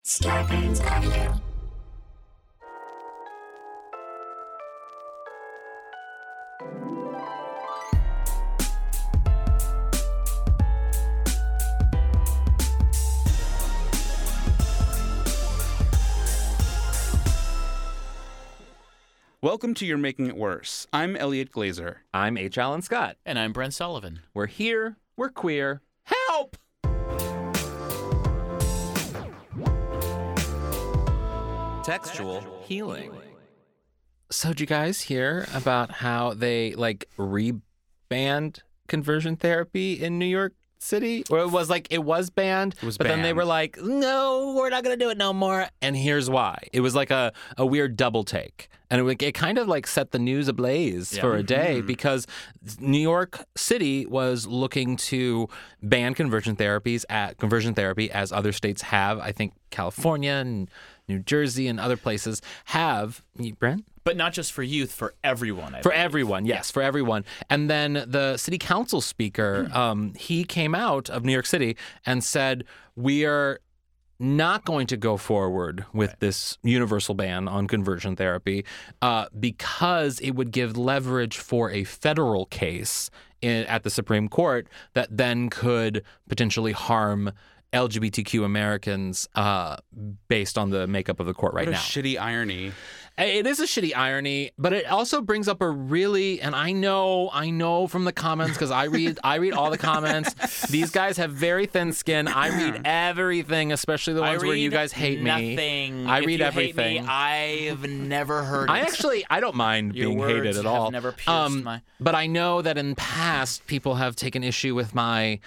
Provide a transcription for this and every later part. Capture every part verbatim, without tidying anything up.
Starbane's Audio. Welcome to You're Making It Worse. I'm Elliot Glazer. I'm H. Alan Scott. And I'm Brent Sullivan. We're here. We're queer. Help! Textual healing. So did you guys hear about how they, like, re-banned conversion therapy in New York City? Or it was like, it was banned, It was but then they banned. were like, no, we're not going to do it no more. And here's why. It was like a, a weird double take. And it, it kind of like set the news ablaze Yeah. for a day Mhm. because New York City was looking to ban conversion therapies at conversion therapy as other states have. I think California and New Jersey and other places have. Brent? But not just for youth, for everyone. I For believe. everyone, yes, for everyone. And then the city council speaker, um, he came out of New York City and said, we are not going to go forward with Right. this universal ban on conversion therapy uh, because it would give leverage for a federal case in, at the Supreme Court that then could potentially harm L G B T Q Americans uh, based on the makeup of the court right What a now. shitty irony. It is a shitty irony, but it also brings up a really, and I know, I know from the comments because I read, I read all the comments. These guys have very thin skin. I read everything, especially the I ones where you read guys hate me. nothing. I If read you everything. Hate me, I've never heard. I it. actually, I don't mind Your being words hated at have all. never pierced Um, my- But I know that in past, people have taken issue with my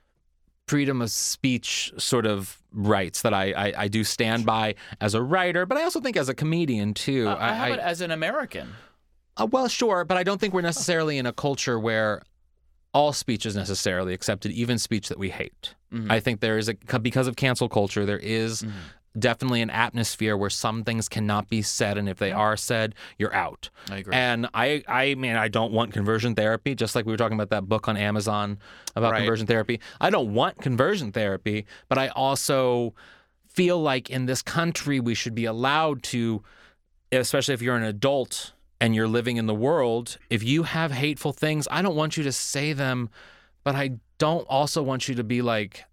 freedom of speech sort of rights that I, I, I do stand by as a writer, but I also think as a comedian too. Uh, I, how I- about as an American? Uh, well, sure, but I don't think we're necessarily in a culture where all speech is necessarily accepted, even speech that we hate. Mhm. I think there is a because of cancel culture, there is Mhm. definitely an atmosphere where some things cannot be said, and if they are said, you're out. I agree. And I, I mean, I don't want conversion therapy. Just like we were talking about that book on Amazon about Right. conversion therapy. I don't want conversion therapy, but I also feel like in this country we should be allowed to, especially if you're an adult and you're living in the world, if you have hateful things, I don't want you to say them, but I don't also want you to be like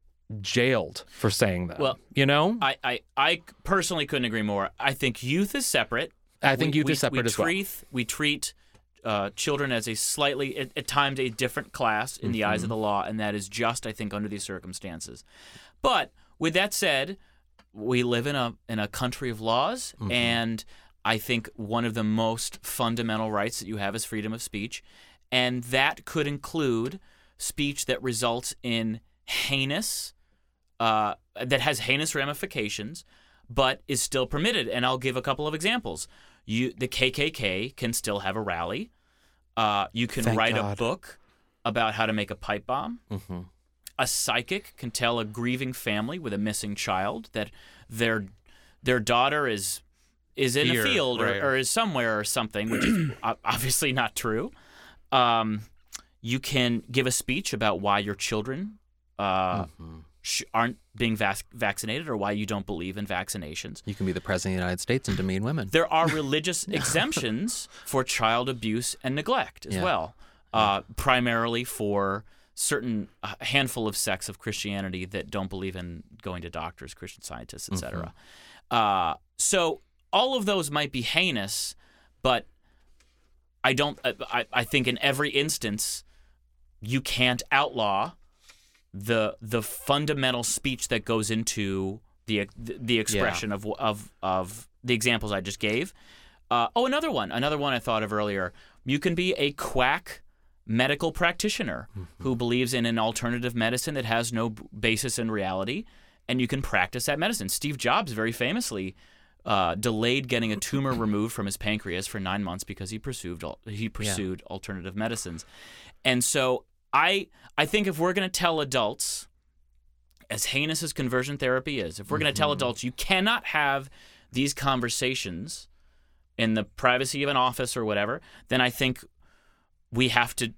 jailed for saying them. Well, you know, I, I, I personally couldn't agree more. I think youth is separate. I think We- youth we, is separate we as well. treat, We treat uh, children as a slightly, at, at times, a different class in the eyes Mm-hmm. of the law, and that is just, I think, under these circumstances. But with that said, we live in a in a country of laws, Mm-hmm. and I think one of the most fundamental rights that you have is freedom of speech, and that could include speech that results in heinous, uh, that has heinous ramifications, but is still permitted. And I'll give a couple of examples. You, the K K K can still have a rally. Uh, you can Thank write God. a book about how to make a pipe bomb. Mm-hmm. A psychic can tell a grieving family with a missing child that their their daughter is is in Here, a field right. or, or is somewhere or something, which is o- obviously not true. Um, you can give a speech about why your children uh, Mm-hmm. sh- aren't being vac- vaccinated or why you don't believe in vaccinations. You can be the president of the United States and demean women. There are religious exemptions for child abuse and neglect as Yeah. well, uh, primarily for certain a handful of sects of Christianity that don't believe in going to doctors, Christian Scientists, et cetera. Uh, so all of those might be heinous, but I don't. I, I think in every instance, you can't outlaw the the fundamental speech that goes into the the expression of of of the examples I just gave. Uh, oh, another one, another one I thought of earlier. You can be a quack medical practitioner who believes in an alternative medicine that has no b- basis in reality, and you can practice that medicine. Steve Jobs very famously uh, delayed getting a tumor removed from his pancreas for nine months because he pursued al- he pursued alternative medicines. And so I I think if we're going to tell adults, as heinous as conversion therapy is, if we're going to tell adults you cannot have these conversations in the privacy of an office or whatever, then I think we have to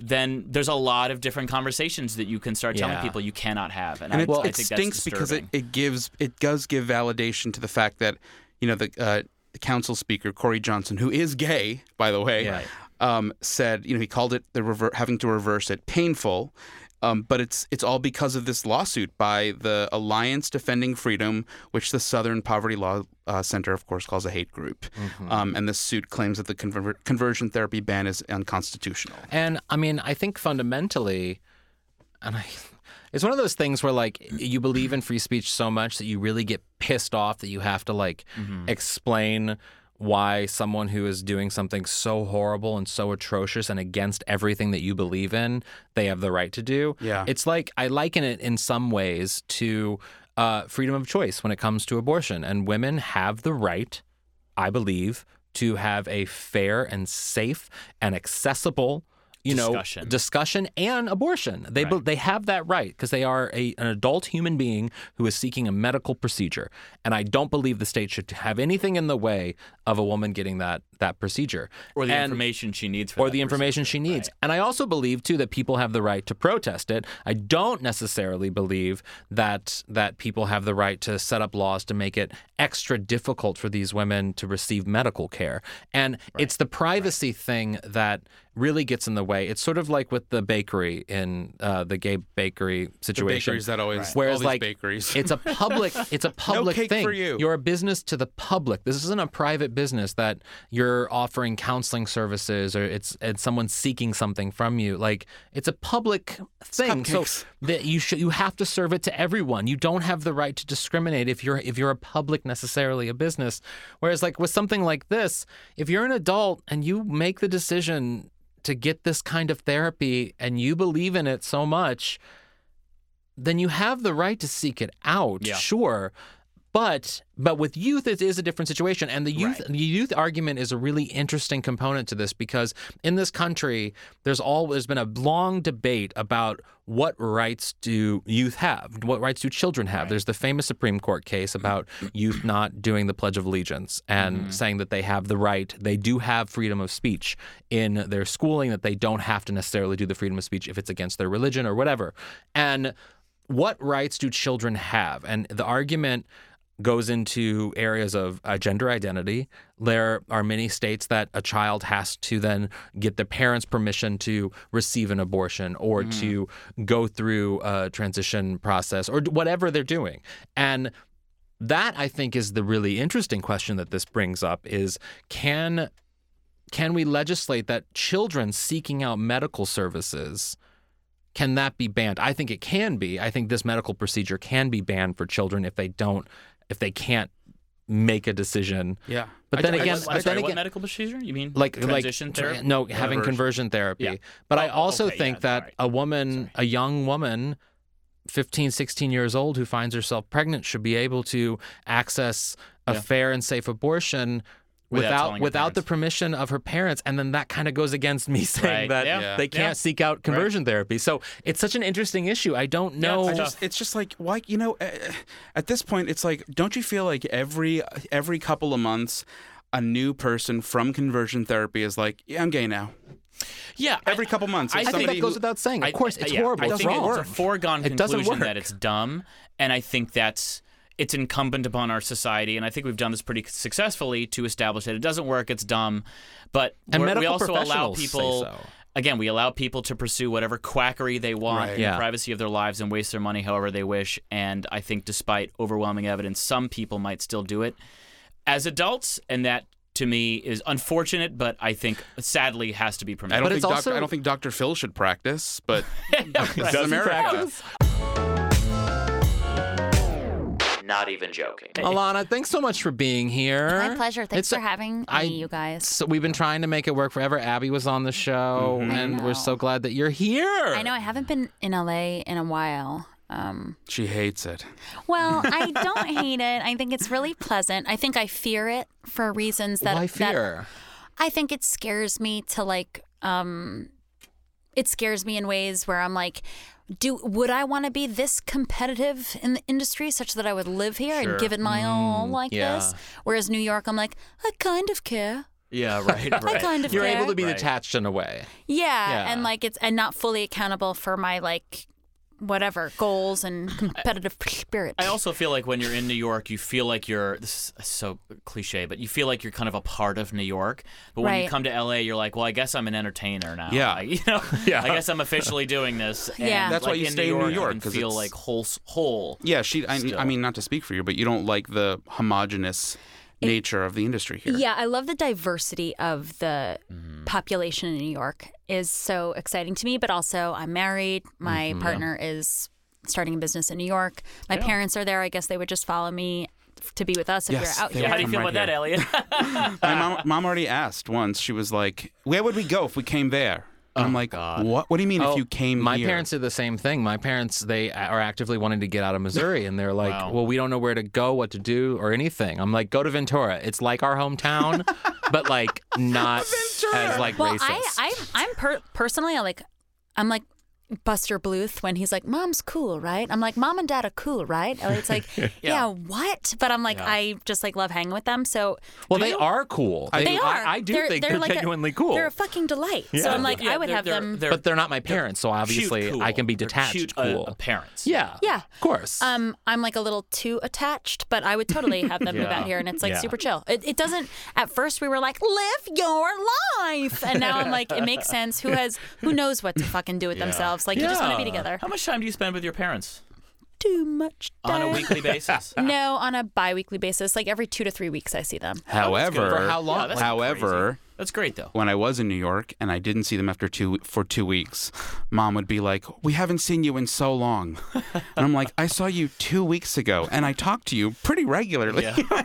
then there's a lot of different conversations that you can start telling Yeah. people you cannot have. And, And I, it, I it think stinks that's because it, disturbing. it gives it does give validation to the fact that, you know, the, uh, the council speaker, Corey Johnson, who is gay, by the way, Yeah. um, said, you know, he called it the rever- having to reverse it painful. Um, but it's it's all because of this lawsuit by the Alliance Defending Freedom, which the Southern Poverty Law uh, Center, of course, calls a hate group. Mm-hmm. Um, and this suit claims that the conver- conversion therapy ban is unconstitutional. And I mean, I think fundamentally, and I, it's one of those things where like you believe in free speech so much that you really get pissed off that you have to like Mm-hmm. explain why someone who is doing something so horrible and so atrocious and against everything that you believe in, they have the right to do. Yeah. It's like I liken it in some ways to uh, freedom of choice when it comes to abortion. And women have the right, I believe, to have a fair and safe and accessible you Discussion. know, discussion and abortion. They Right. they have that right because they are a, an adult human being who is seeking a medical procedure. And I don't believe the state should have anything in the way of a woman getting that that procedure. or the And- information she needs for or that the information procedure. she needs. Right. And I also believe too that people have the right to protest it. I don't necessarily believe that that people have the right to set up laws to make it extra difficult for these women to receive medical care. And it's the privacy thing that really gets in the way. It's sort of like with the bakery in uh, the gay bakery The situation. bakeries that always, Whereas, all these like, bakeries. It's a public. It's a public cake thing. for you. You're a business to the public. This isn't a private business that you're offering counseling services or it's it's someone seeking something from you. Like it's a public thing. So cupcakes. that you should you have to serve it to everyone. You don't have the right to discriminate if you're if you're a public necessarily a business. Whereas like with something like this, if you're an adult and you make the decision to get this kind of therapy and you believe in it so much, then you have the right to seek it out, Yeah. sure. But but with youth, it is a different situation, and the youth the youth argument is a really interesting component to this because in this country, there's all there's been a long debate about what rights do youth have, what rights do children have. There's the famous Supreme Court case about youth not doing the Pledge of Allegiance and Mm-hmm. saying that they have the right, they do have freedom of speech in their schooling, that they don't have to necessarily do the freedom of speech if it's against their religion or whatever. And what rights do children have? And the argument goes into areas of uh, gender identity. There are many states that a child has to then get the parents' permission to receive an abortion or Mm. to go through a transition process or d- whatever they're doing. And that, I think, is the really interesting question that this brings up is can can we legislate that children seeking out medical services, can that be banned? I think it can be. I think this medical procedure can be banned for children if they don't if they can't make a decision. yeah. But I- then I again, just- I'm but sorry, then what again, medical procedure? You mean like transition like therapy? no having Conversion. conversion therapy. Yeah. But I Oh, also okay, think yeah, that right. a woman, a young woman, fifteen, sixteen years old who finds herself pregnant should be able to access a Yeah. fair and safe abortion Without without telling her without the parents. permission of her parents. And then that kind of goes against me saying Right. that Yeah. Yeah. they can't Yeah. seek out conversion therapy. So it's such an interesting issue. I don't know. it's I tough. just, it's just like why you know uh, at this point it's like don't you feel like every every couple of months a new person from conversion therapy is like yeah I'm gay now Yeah, every I- couple months I it's I think somebody that goes who- without saying. Of I- course, it's yeah, horrible. I It's think wrong. it's a foregone It doesn't conclusion work. that it's dumb, and I think that's it's incumbent upon our society, and I think we've done this pretty successfully to establish that it doesn't work, it's dumb, but And we're- we medical also allow professionals say people. so. Again, we allow people to pursue whatever quackery they want Right. in Yeah. the privacy of their lives and waste their money however they wish. And I think, despite overwhelming evidence, some people might still do it as adults, and that to me is unfortunate, but I think sadly has to be I permitted. don't But think it's Doctor also- I don't think Doctor Phil should practice but this is Doesn't America. practice. Not even joking. Alana, thanks so much for being here. My pleasure. Thanks It's for a- having I- me, you guys. So we've been trying to make it work forever. Abby was on the show, Mm-hmm. and I we're know. so glad that you're here. I know I haven't been in L A in a while. Um, She hates it. well, I don't hate it. I think it's really pleasant. I think I fear it for reasons that Why that fear? I think it scares me to like. Um, it scares me in ways where I'm like, do would I want to be this competitive in the industry such that I would live here Sure. and give it my all like yeah. this? Whereas New York, I'm like, I kind of care. Yeah, right, right. I kind of You're care. able to be Right. detached in a way. Yeah, Yeah. and like it's and not fully accountable for my like whatever goals and competitive spirit. I also feel like when you're in New York, you feel like you're, this is so cliche, but you feel like you're kind of a part of New York. But when you Right. come to L A, you're like, well, I guess I'm an entertainer now. Yeah. Like, you know, Yeah. I guess I'm officially doing this. And Yeah. That's why like you in stay New in New York, York, I can 'cause feel it's- like whole, whole. Yeah, she. I, Still. I mean, not to speak for you, but you don't like the homogenous nature of the industry here. Yeah, I love the diversity of the Mm-hmm. population in New York is so exciting to me, but also I'm married. My partner is starting a business in New York. My Yeah. parents are there. I guess they would just follow me to be with us if Yes, you're out they here. How do you Come feel right about that, here. Elliot? My mom, mom already asked once. She was like, "Where would we go if we came there?" And I'm like, God. "What? What do you mean Oh, if you came my here?" parents did the same thing. My parents, they are actively wanting to get out of Missouri, and they're like, Wow. well, we don't know where to go, what to do, or anything. I'm like, go to Ventura. It's like our hometown, but like not as like Well, racist. I, I, I'm per- personally, I like, I'm like Buster Bluth when he's like, "Mom's cool, right?" I'm like, "Mom and Dad are cool, right?" It's like, yeah. what? But I'm like, Yeah. I just like love hanging with them. So well, they are cool. they are. I, I do They're- think they're they're, like a- genuinely cool. they're a fucking delight. So Yeah. I'm like, Yeah, I would they're- have they're- them. they're- but they're not my parents, so obviously cute, cool. I can be They're detached cute, cool. Uh, parents. Yeah. Yeah. Of course. Um, I'm like a little too attached, but I would totally have them move Yeah. out here, and it's like Yeah. super chill. It, it doesn't. At first, we were like, "Live your life," and now I'm like, it makes sense. Who has, who knows what to fucking do with Yeah. themselves? Like, you just want to be Yeah. together. How much time do you spend with your parents? Too much On a time. weekly basis? No, on a bi-weekly basis. Like every two to three weeks, I see them. However, For how long? Yeah, that's however, crazy. That's great, though. when I was in New York and I didn't see them after two for two weeks, Mom would be like, "We haven't seen you in so long," and I'm like, "I saw you two weeks ago, and I talked to you pretty regularly."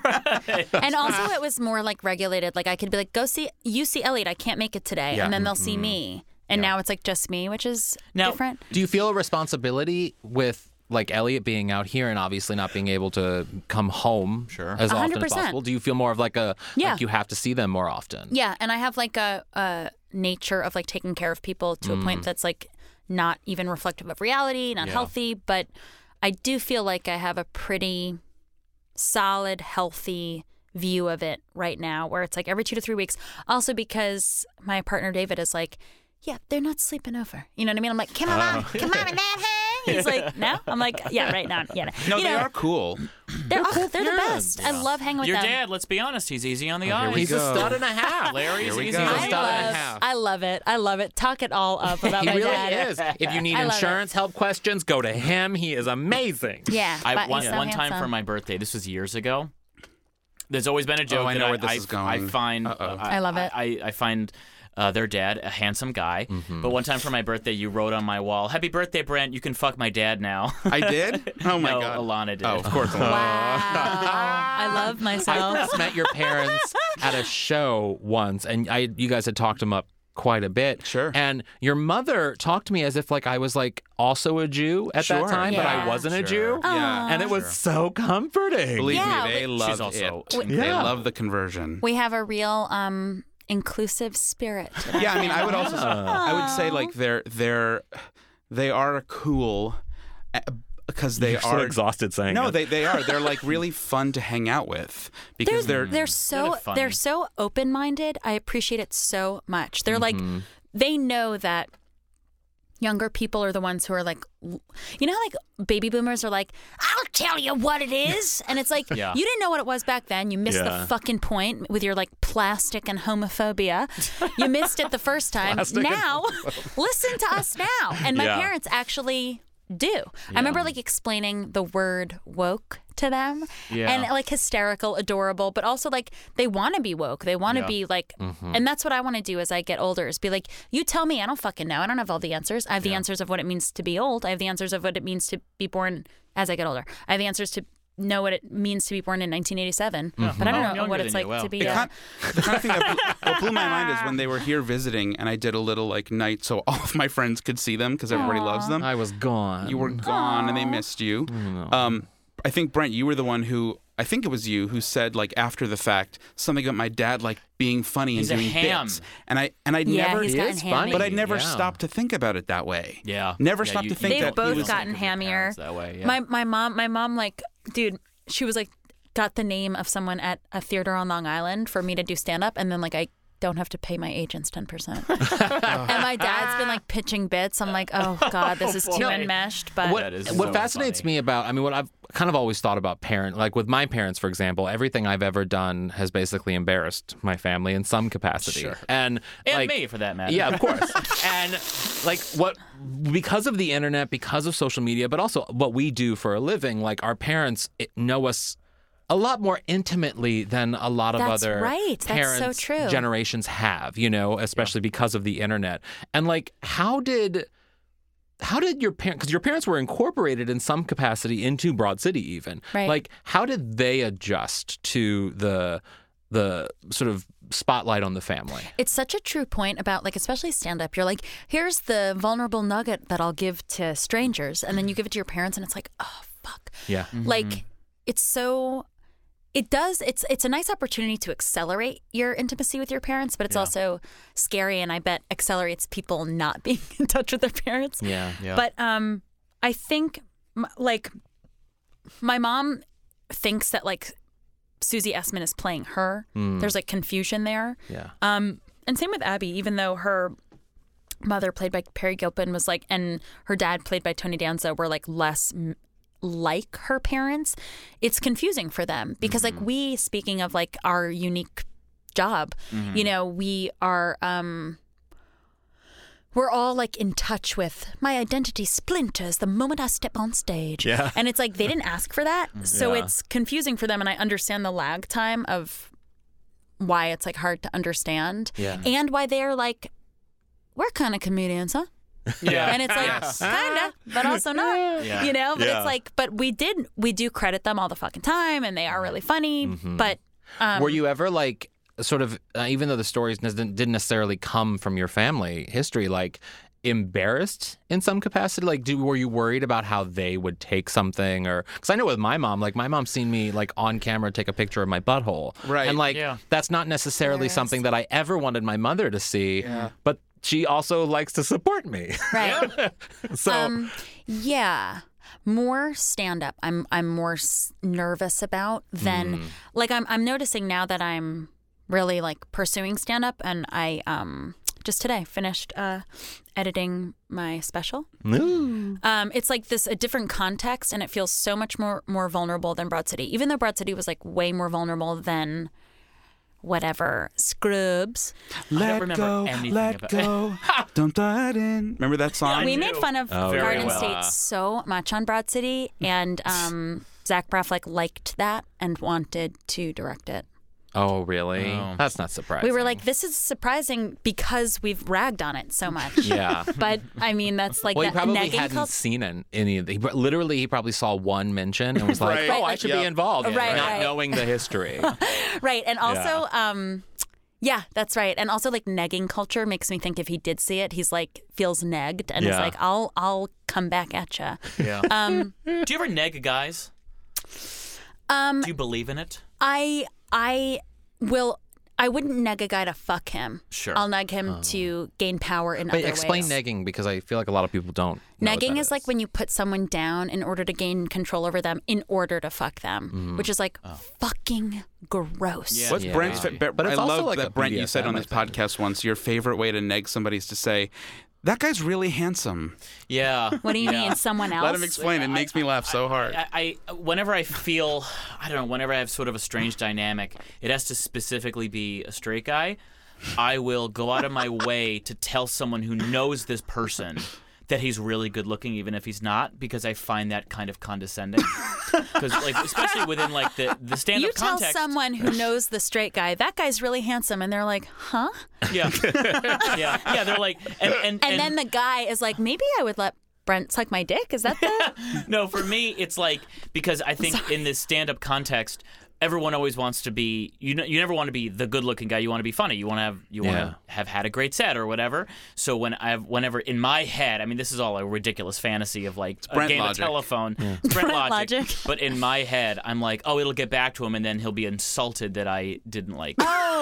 And also, it was more like regulated. Like I could be like, "Go see, you see Elliot. I can't make it today," Yeah. and then they'll see me. And now it's like just me, which is Now- different. Do you feel a responsibility with like Elliot being out here and obviously not being able to come home Sure. as A hundred often as percent. possible? Do you feel more of like a Yeah. like you have to see them more often? Yeah, and I have like a, a nature of like taking care of people to a point that's like not even reflective of reality, not Yeah. healthy, but I do feel like I have a pretty solid, healthy view of it right now where it's like every two to three weeks. Also because my partner David is like, yeah, they're not sleeping over. You know what I mean? I'm like, come on, mom, come on, and dad. He's like, no. I'm like, yeah, right now, yeah. No, you they know, are cool. They're they're, they're the parents. best. I love hanging with Your them. dad, let's be honest, he's easy on the eyes. we He's go. a stud and a half. Larry's Here we easy go. on I the Stud and a love, eyes. half. I love it. I love it. Talk it all up about He my really dad. is. If you need I love it. insurance help questions, go to him. He is amazing. Yeah, I, but one, he's so one time handsome. for my birthday, this was years ago. There's always been a joke Oh, I that know I, where this I, is I going. find. Uh-oh. I love it. I, I find uh, their dad a handsome guy. Mm-hmm. But one time for my birthday, you wrote on my wall, "Happy birthday, Brent. You can fuck my dad now." I did. Oh my no, god. Alana did. Oh, of course. Alana. Wow, I love I myself. first met your parents at a show once, and I you guys had talked them up quite a bit. Sure. And your mother talked to me as if like I was like also a Jew at Sure. that time, but I Yeah. wasn't a Sure. Jew. Yeah. And it was so comforting. Believe Yeah, me, they but- love She's also- it. They Yeah. love the conversion. We have a real um, inclusive spirit. Yeah, I mean, I would also, I would say like they're they're they are cool uh, because they You're so are exhausted saying No, it. they they are. They're like really fun to hang out with because They're they're, they're so They're funny. they're so open minded. I appreciate it so much. They're like Mm-hmm. they know that younger people are the ones who are like, l- you know, how like baby boomers are like, "I'll tell you what it is," and it's like Yeah. you didn't know what it was back then. You missed Yeah. the fucking point with your like plastic and homophobia. You missed it the first time. Plastic and Now, listen to us now. And my Yeah. parents actually do. I remember like explaining the word woke to them Yeah. and like hysterical, adorable, but also like they want to be woke. They want to Yeah. be like, and that's what I want to do as I get older is be like, you tell me, I don't fucking know. I don't have all the answers. I have the answers of what it means to be old. I have the answers of what it means to be born as I get older. I have the answers to know what it means to be born in nineteen eighty-seven, but I Oh, don't know younger what than it's you. like Wow. to be It a, kind- the kind of thing that blew, what blew my mind is when they were here visiting and I did a little like night so all of my friends could see them because everybody loves them. I was gone. You were gone and they missed you. Um, I think Brent, you were the one who I think it was you who said like after the fact something about my dad like being funny He's a and doing ham. bits, and I and I'd Yeah, never, he's He gotten is hammy. funny. but I'd never Yeah. stopped to think about it that way. Yeah. Never Yeah, stopped you- to think They've that both he was gotten Think of your hammier. parents that way, yeah. My my mom, my mom, like, dude, she was like, got the name of someone at a theater on Long Island for me to do stand-up, and then like I don't have to pay my agents ten percent. And my dad's been like pitching bits. I'm like, oh God, this is too No, enmeshed. But What, That is what so fascinates funny. me about, I mean, what I've kind of always thought about parent, like with my parents, for example, everything I've ever done has basically embarrassed my family in some capacity. Sure. And, And like, me, for that matter. Yeah, of course. And like what, because of the internet, because of social media, but also what we do for a living, like our parents know us a lot more intimately than a lot of That's other right. That's so parents' true. generations have, you know, especially because of the internet. And like, how did how did your parents, because your parents were incorporated in some capacity into Broad City even, Right. like how did they adjust to the the sort of spotlight on the family? it's such a true point about like, especially stand-up. You're like, here's the vulnerable nugget that I'll give to strangers. And then you give it to your parents and it's like, oh, fuck. Yeah. Like, it's so... It does. It's it's a nice opportunity to accelerate your intimacy with your parents, but it's Yeah. also scary, and I bet accelerates people not being in touch with their parents. Yeah. Yeah. But um, I think m- like my mom thinks that like Susie Essman is playing her. There's like confusion there. Yeah. Um, and same with Abby, even though her mother, played by Perry Gilpin, was like, and her dad, played by Tony Danza, were like less m- like her parents. It's confusing for them because, like, we, speaking of like our unique job, you know, we are, um, we're all like in touch with my identity splinters the moment I step on stage. Yeah. And it's like they didn't ask for that. So Yeah. it's confusing for them. And I understand the lag time of why it's like hard to understand. Yeah. And why they're like, we're kind of comedians, huh? Yeah. And it's like, Yes. kinda, but also not. Yeah. You know? But Yeah. it's like, but we did, we do credit them all the fucking time, and they are really funny. But um, Were you ever like sort of, uh, even though the stories didn't didn't necessarily come from your family history, like embarrassed in some capacity? Like, do, were you worried about how they would take something? Or because I know with my mom, like my mom's seen me like on camera take a picture of my butthole, Right. And like Yeah. that's not necessarily something that I ever wanted my mother to see, but she also likes to support me. right. So Um, yeah, more stand up. I'm I'm more s- nervous about than like I'm I'm noticing now that I'm really like pursuing stand up, and I um just today finished uh editing my special. Ooh. Um, it's like this a different context, and it feels so much more more vulnerable than Broad City. Even though Broad City was like way more vulnerable than whatever Scrubs. Let remember go, anything let about- go. Don't die in. Remember that song? We I made do. fun of Oh, very Garden well. State so much on Broad City, and um, Zach Braff like liked that and wanted to direct it. Oh, really? Oh. That's not surprising. We were like, this is surprising because we've ragged on it so much. yeah. But I mean, that's like Well, he that probably negging hadn't cult- seen an- any of the. He, literally, he probably saw one mention and was like, Right. "Oh, I Right, should like- be Yep. involved," Right, not right. knowing the history. Right, and also, um, yeah, that's right. And also, like negging culture makes me think if he did see it, he's like feels negged and is Yeah. like, I'll I'll come back at you. Yeah. Um, Do you ever neg guys? um, Do you believe in it? I I will. I wouldn't neg a guy to fuck him. Sure. I'll neg him to gain power in Wait, other explain ways. negging because I feel like a lot of people don't. know what Negging that is like when you put someone down in order to gain control over them in order to fuck them, which is like fucking gross. Yeah. What's Yeah. Brent's? Fa- Bre- But it's I also love like a that Brent. You said on B D this S M, I think. podcast once, your favorite way to neg somebody is to say, "That guy's really handsome." Yeah. What do you Yeah. mean, someone else? Let him explain. It makes me laugh so hard. I, I whenever I feel, I don't know, whenever I have sort of a strange dynamic, it has to specifically be a straight guy. I will go out of my way to tell someone who knows this person that he's really good looking, even if he's not, because I find that kind of condescending. Because, like, especially within like the the stand You up tell context. someone who knows the straight guy, that guy's really handsome, and they're like, huh? Yeah, yeah, yeah. They're like, and and, And then the guy is like, maybe I would let Brent suck my dick. Is that the? no, for me, it's like because I think in this stand-up context, everyone always wants to be. You know, you never want to be the good-looking guy. You want to be funny. You want to have. You want Yeah. to have had a great set or whatever. So when I, whenever in my head, I mean, this is all a ridiculous fantasy of like a Brent game logic. of telephone. It's Brent logic. logic. But in my head, I'm like, oh, it'll get back to him, and then he'll be insulted that I didn't like. Oh,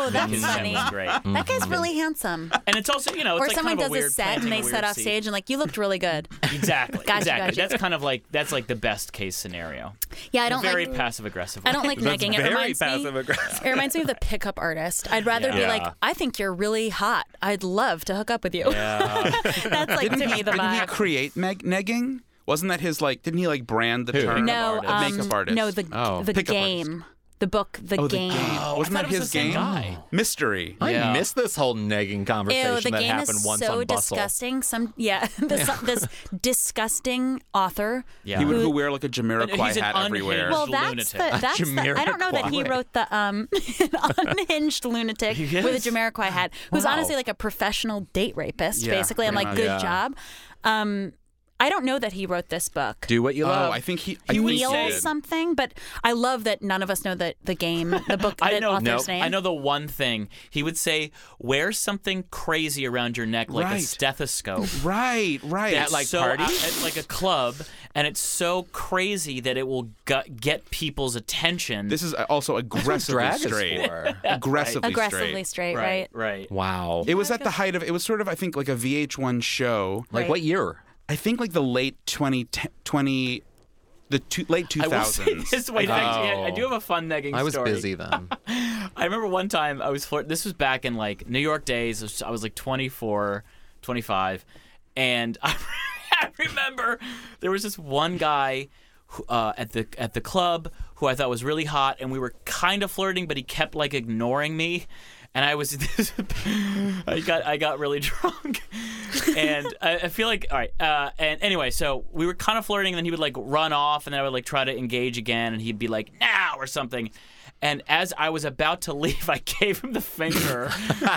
Oh, that's His funny. was great. That guy's really handsome. And it's also, you know, it's Or like someone kind of does a a weird set and planting they a set weird off seed. stage and like, you looked really good. Exactly. Gotcha, exactly. gotcha. That's kind of like that's like the best case scenario. Yeah, I don't Very like. passive aggressive. I don't like That's negging. It very reminds me. passive-aggressive. It reminds me of the pickup artist. I'd rather be Yeah. like, I think you're really hot. I'd love to hook up with you. Yeah. That's like to me the Didn't he vibe. create meg- negging? Wasn't that his like? Didn't he like brand the Who? term? No, artist. um, Makeup artist. no, the Oh. the Pickup game, the book, the Oh, the game. game. Oh, Wasn't I that thought it was his the same game? guy. Mystery. I Yeah. missed this whole negging conversation Ew, the that game happened is once so on Bustle. disgusting. Some yeah, this, this disgusting author. Yeah. He would Who- who wear like a But Jamiroquai he's an hat everywhere. Well, lunatic. that's the that's the. I don't know that he Jamiroquai. wrote the um an unhinged lunatic He with a is. Jamiroquai hat, who's Wow. honestly like a professional date rapist. Yeah, basically, I'm pretty like, much. good Yeah. job. Um, I don't know that he wrote this book. Do what you oh, love. I think he. I He think would he Neil say- did. something, but I love that none of us know the the game, the book, I the know. author's Nope. name. I know the one thing he would say: wear something crazy around your neck, like a Right. stethoscope. Right, right. At like so, parties? at like a club, and it's so crazy that it will gut, get people's attention. This is also aggressively drag is straight. for. Aggressively Aggressively straight. straight, right? right. Wow. It was at the height of. It was sort of, I think, like a V H one show. Like Right. what year? I think like the late twenty, twenty the two, late two I will say thousands. this. Wait, I, I do have a fun negging I was story. busy then. I remember one time I was flirt. This was back in like New York days. I was like twenty-four, twenty-five, and I, I remember there was this one guy who, uh, at the at the club who I thought was really hot, and we were kind of flirting, but he kept like ignoring me. And I was, I got, I got really drunk, and I, I feel like, all right. Uh, and anyway, so we were kind of flirting, and then he would like run off, and then I would like try to engage again, and he'd be like, now or something. And as I was about to leave, I gave him the finger.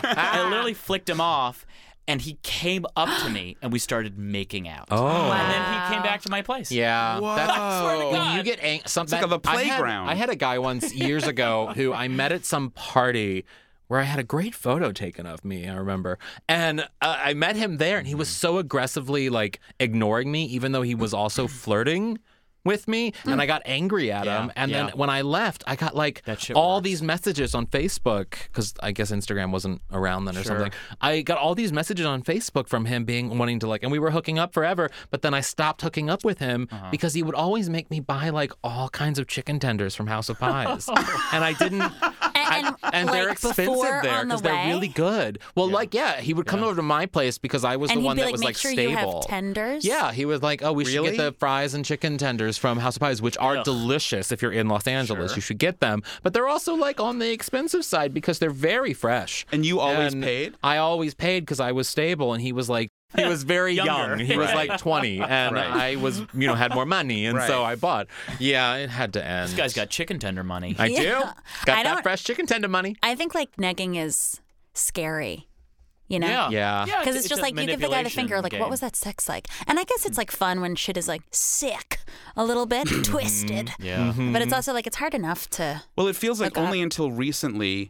I literally flicked him off, and he came up to me, and we started making out. Oh. And then he came back to my place. Yeah. That's, swear to when God. you get ang- something like a I had- playground. I had, a guy once years ago who I met at some party where I had a great photo taken of me, I remember. And uh, I met him there, and he was so aggressively like ignoring me, even though he was also flirting with me, and I got angry at Yeah, him. And yeah. then when I left, I got like That shit all works. these messages on Facebook, because I guess Instagram wasn't around then or Sure. something. I got all these messages on Facebook from him being wanting to like, and we were hooking up forever, but then I stopped hooking up with him Uh-huh. because he would always make me buy like all kinds of chicken tenders from House of Pies. And I didn't. And, I- and like, they're expensive before there on the because they're way, really good. Well, like, yeah, he would come over to my place because I was and the he'd one be that like, was make like sure stable. you have tenders. Yeah, he was like, oh, we should Really? get the fries and chicken tenders from House of Pies, which are Ugh. delicious if you're in Los Angeles. Sure. You should get them. But they're also like on the expensive side because they're very fresh. And you always And paid? I always paid because I was stable, and he was like, he was very Younger. young. He was Right. like twenty, and Right. I was, you know, had more money, and so Right. I bought. Yeah, it had to end. This guy's got chicken tender money. I do. Yeah. Got I that don't- fresh chicken tender money. I think like negging is scary. You know? Yeah. Yeah. Yeah, Because it's, just a like you give the guy the finger, manipulation like, game. what was that sex like? And I guess it's like fun when shit is like sick, a little bit twisted. Yeah. But it's also like it's hard enough to. Well, it feels like Hook up. only until recently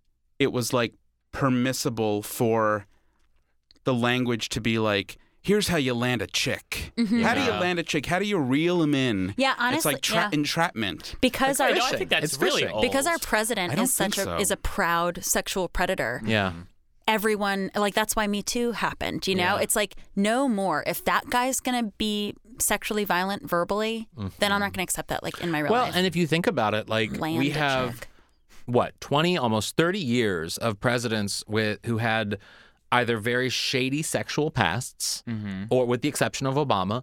it was like permissible for the language to be like, here's how you land a chick. How do you Yeah. land a chick? How do you reel him in? Yeah, It's honestly, like tra- yeah. entrapment. Because I, our know, I think that's It's really fishing. old. because our president I don't is such think a so. is a proud sexual predator. Yeah. Everyone like that's why Me Too happened. You know, Yeah. it's like no more. If that guy's gonna be sexually violent verbally, then I'm not gonna accept that like in my real Well, life. and if you think about it, like Land we a have chick. what twenty, almost thirty years of presidents with who had either very shady sexual pasts, Mm-hmm. or with the exception of Obama,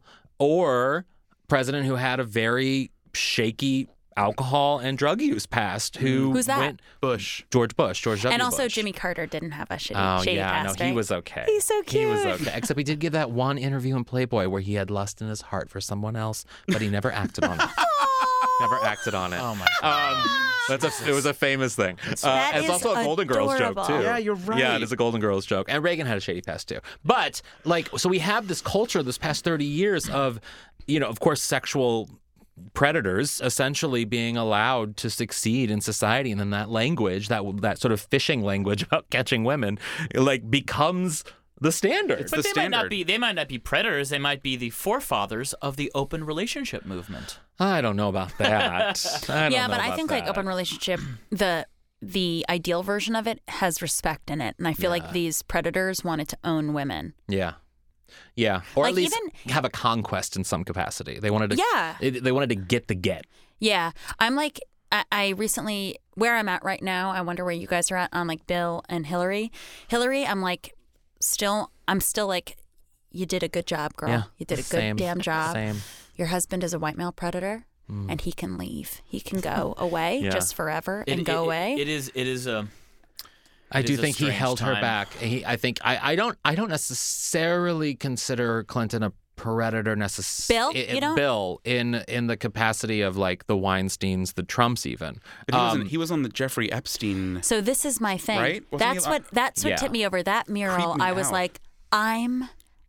or president who had a very shaky alcohol and drug use past. Who Who's that? Went, Bush. George Bush, George W. and also Bush. Jimmy Carter didn't have a shitty, Oh shady yeah, past, no, he right? was okay. He's so He was cute. okay, except he did give that one interview in Playboy where he had lust in his heart for someone else, but he never acted on it. Never acted on it. Oh my God. Um, that's a, it was a famous thing. Uh, That it's is also a Golden Girls joke adorable. too. Yeah, you're right. Yeah, it is a Golden Girls joke, and Reagan had a shady past too. But like, so we have this culture this past thirty years of, you know, of course, sexual predators essentially being allowed to succeed in society, and then that language, that that sort of fishing language about catching women, like becomes the standard. It's But the they might not standard. be. They might not be predators. They might be the forefathers of the open relationship movement. I don't know about that. I don't yeah, know but I about think like that. open relationship, the the ideal version of it has respect in it. And I feel Yeah. like these predators wanted to own women. Yeah. Yeah. Or Like, at least even- have a conquest in some capacity. They wanted to Yeah. it- they wanted to get the get. Yeah. I'm like, I, I recently, where I'm at right now, I wonder where you guys are at on like Bill and Hillary. Hillary, I'm like, still, I'm still like, you did a good job, girl. Yeah. You did a good Same. damn job. Same. Your husband is a white male predator. And he can leave. He can go away Yeah. just forever and It- go it- away. It is. It is a. I It do is a think he strange held her time. back. He, I think I, I don't I don't necessarily consider Clinton a predator necessarily. Bill? You don't? Bill in in the capacity of like the Weinsteins, the Trumps, even. But he, was Um, on, he was on the Jeffrey Epstein. So this is my thing. Right? Wasn't he That's li- what that's what Yeah. tipped me over. That mural, Creeped me I was out. like, I'm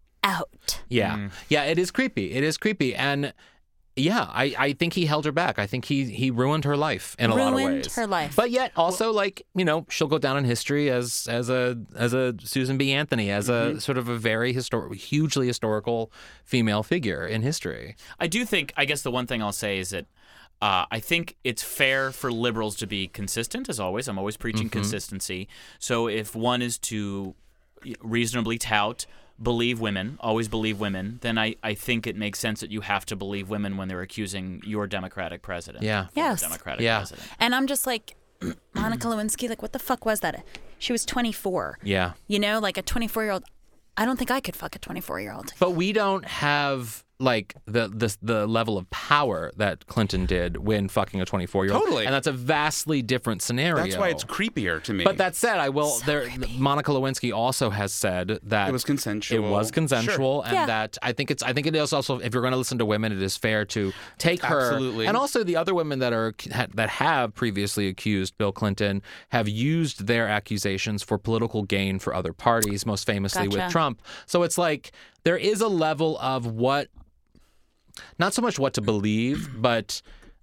out. Yeah, yeah, it is creepy. It is creepy, and yeah, I, I think he held her back. I think he he ruined her life in a lot of Ruined ways. her life. But yet also like, you know, she'll go down in history as as a as a Susan B. Anthony, as a sort of a very histor- hugely historical female figure in history. I do think. I guess the one thing I'll say is that uh, I think it's fair for liberals to be consistent, as always. I'm always preaching consistency. So if one is to reasonably tout, believe women, always believe women, then I, I think it makes sense that you have to believe women when they're accusing your Democratic president. Yeah. former Yes. Democratic Yeah. president. And I'm just like, Monica Lewinsky, like, what the fuck was that? She was twenty-four. Yeah. You know, like a twenty-four-year-old. I don't think I could fuck a twenty-four-year-old. But we don't have like the the the level of power that Clinton did when fucking a twenty-four-year-old. Totally. And that's a vastly different scenario. That's why it's creepier to me. But that said, I will. there, Monica Lewinsky also has said that It was consensual. It was consensual, and Yeah. that I think it's. I think it is also. If you're going to listen to women, it is fair to take her. Absolutely. And also the other women that are that have previously accused Bill Clinton have used their accusations for political gain for other parties, most famously with Gotcha. Trump. So it's like there is a level of what. Not so much what to believe, but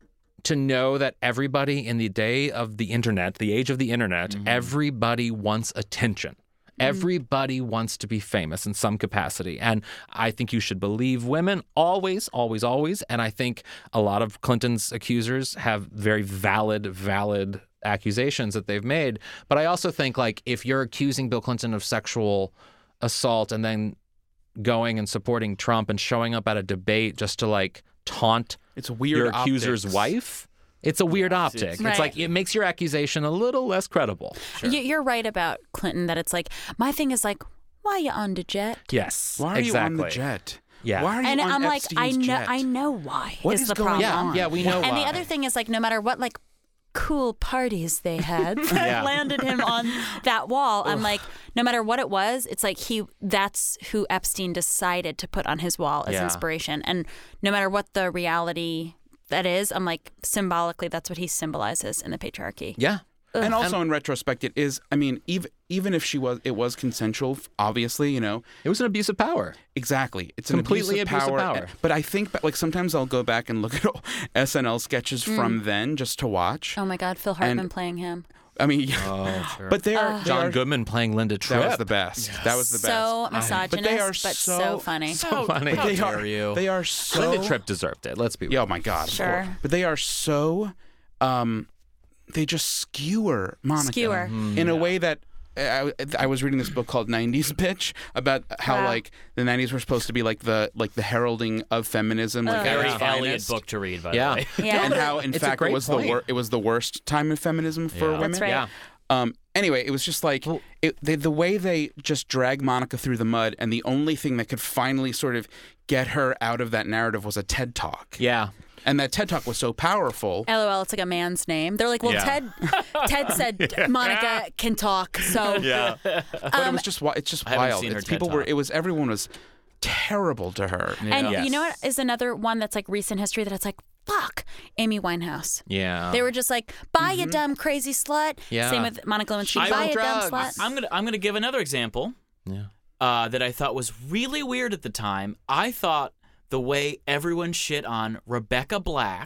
to know that everybody in the day of the internet, the age of the internet, everybody wants attention. Everybody wants to be famous in some capacity. And I think you should believe women always, always, always. And I think a lot of Clinton's accusers have very valid, valid accusations that they've made. But I also think, like, if you're accusing Bill Clinton of sexual assault and then going and supporting Trump and showing up at a debate just to like taunt It's weird your accuser's optics. wife, it's a weird optic. It's, Right. like it makes your accusation a little less credible. You- You're right about Clinton that it's like, my thing is like, why are you on the jet? Yes, Why are exactly. you on the jet? Yeah. Why are you And on I'm like, I Epstein's know, jet? I know why What is is the going problem. on? Yeah, we know And why. the other thing is like, no matter what, like cool parties they had that Yeah. landed him on that wall. I'm like, no matter what it was, it's like he that's who Epstein decided to put on his wall as Yeah. inspiration. And no matter what the reality that is, I'm like, symbolically, that's what he symbolizes in the patriarchy. Yeah. And also, in retrospect, it is. I mean, even even if she was, it was consensual. Obviously, you know, It was an abuse of power. exactly. It's Completely an abuse abuse of of power. power. But I think, like, sometimes I'll go back and look at all S N L sketches from then just to watch. Oh my God, Phil Hartman playing him. I mean, Oh, sure. but they are. they John are- Goodman playing Linda Tripp. That was the best. That was the best. So misogynist, But they are but so- so funny. so funny. But they How are. dare you? They are so. Linda Tripp deserved it. Let's be real. Yeah, oh my God. of Sure. course. But they are so. Um, they just skewer Monica Skewer. in a way that. I, I was reading this book called nineties Bitch about how Wow. like the nineties were supposed to be like the like the heralding of feminism, like Oh. at Very its Elliott finest. book to read, by Yeah. the way. Yeah. And how, in It's a fact, it great was point. the wor- it was the worst time of feminism for Yeah. women. That's right. Yeah. Um, anyway, it was just like it, they, the way they just drag Monica through the mud, and the only thing that could finally sort of get her out of that narrative was a TED Talk. Yeah. And that TED Talk was so powerful. LOL, it's like a man's name. They're like, well, Yeah. Ted Ted said Monica can talk, so Yeah. But it was just wi- it's just I haven't wild. seen her It's TED people were Talk. it was everyone was terrible to her. And Yes. you know what is another one that's like recent history that it's like, fuck, Amy Winehouse. Yeah. They were just like, bye, you dumb crazy slut. Yeah. Same with Monica Lewinsky. She Bye, on you dumb drugs. slut. I'm gonna I'm gonna give another example Yeah. uh, that I thought was really weird at the time. I thought the way everyone shit on Rebecca Black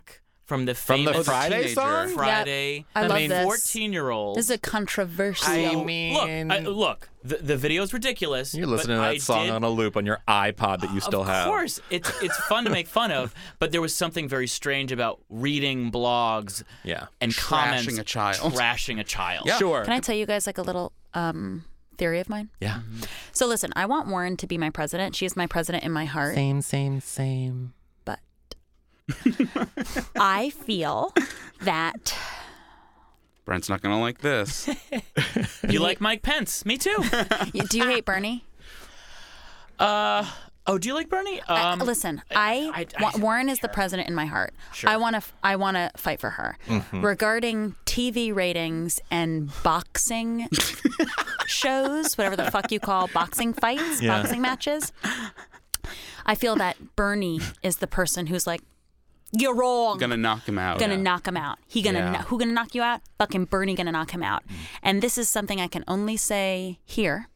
from the From the famous Friday teenager. song? Friday. I the love this. fourteen-year-old. This is a controversial. I Look, mean, I, look. The, the video is ridiculous. you're listening to but that I song did, on a loop on your iPod that you still of have. Of course, it's it's fun to make fun of, but there was something very strange about reading blogs Yeah. and Trashing comments a child. trashing a child. Sure. Can I tell you guys like a little um, theory of mine? Yeah. So listen, I want Warren to be my president. She is my president in my heart. Same, same, same. But I feel that Brent's not gonna like this. You like Mike Pence? Me too. do you hate Bernie? Uh oh, do you like Bernie? I- Um, listen, I, I- I- wa- Warren is the president in my heart. Sure. I want to. I want to fight for her. Regarding T V ratings and boxing shows, whatever the fuck you call boxing fights, Yeah. boxing matches. I feel that Bernie is the person who's like, you're wrong. Gonna knock him out. Gonna knock him out. He gonna Yeah. kno- who gonna knock you out? Fucking Bernie gonna knock him out. And this is something I can only say here.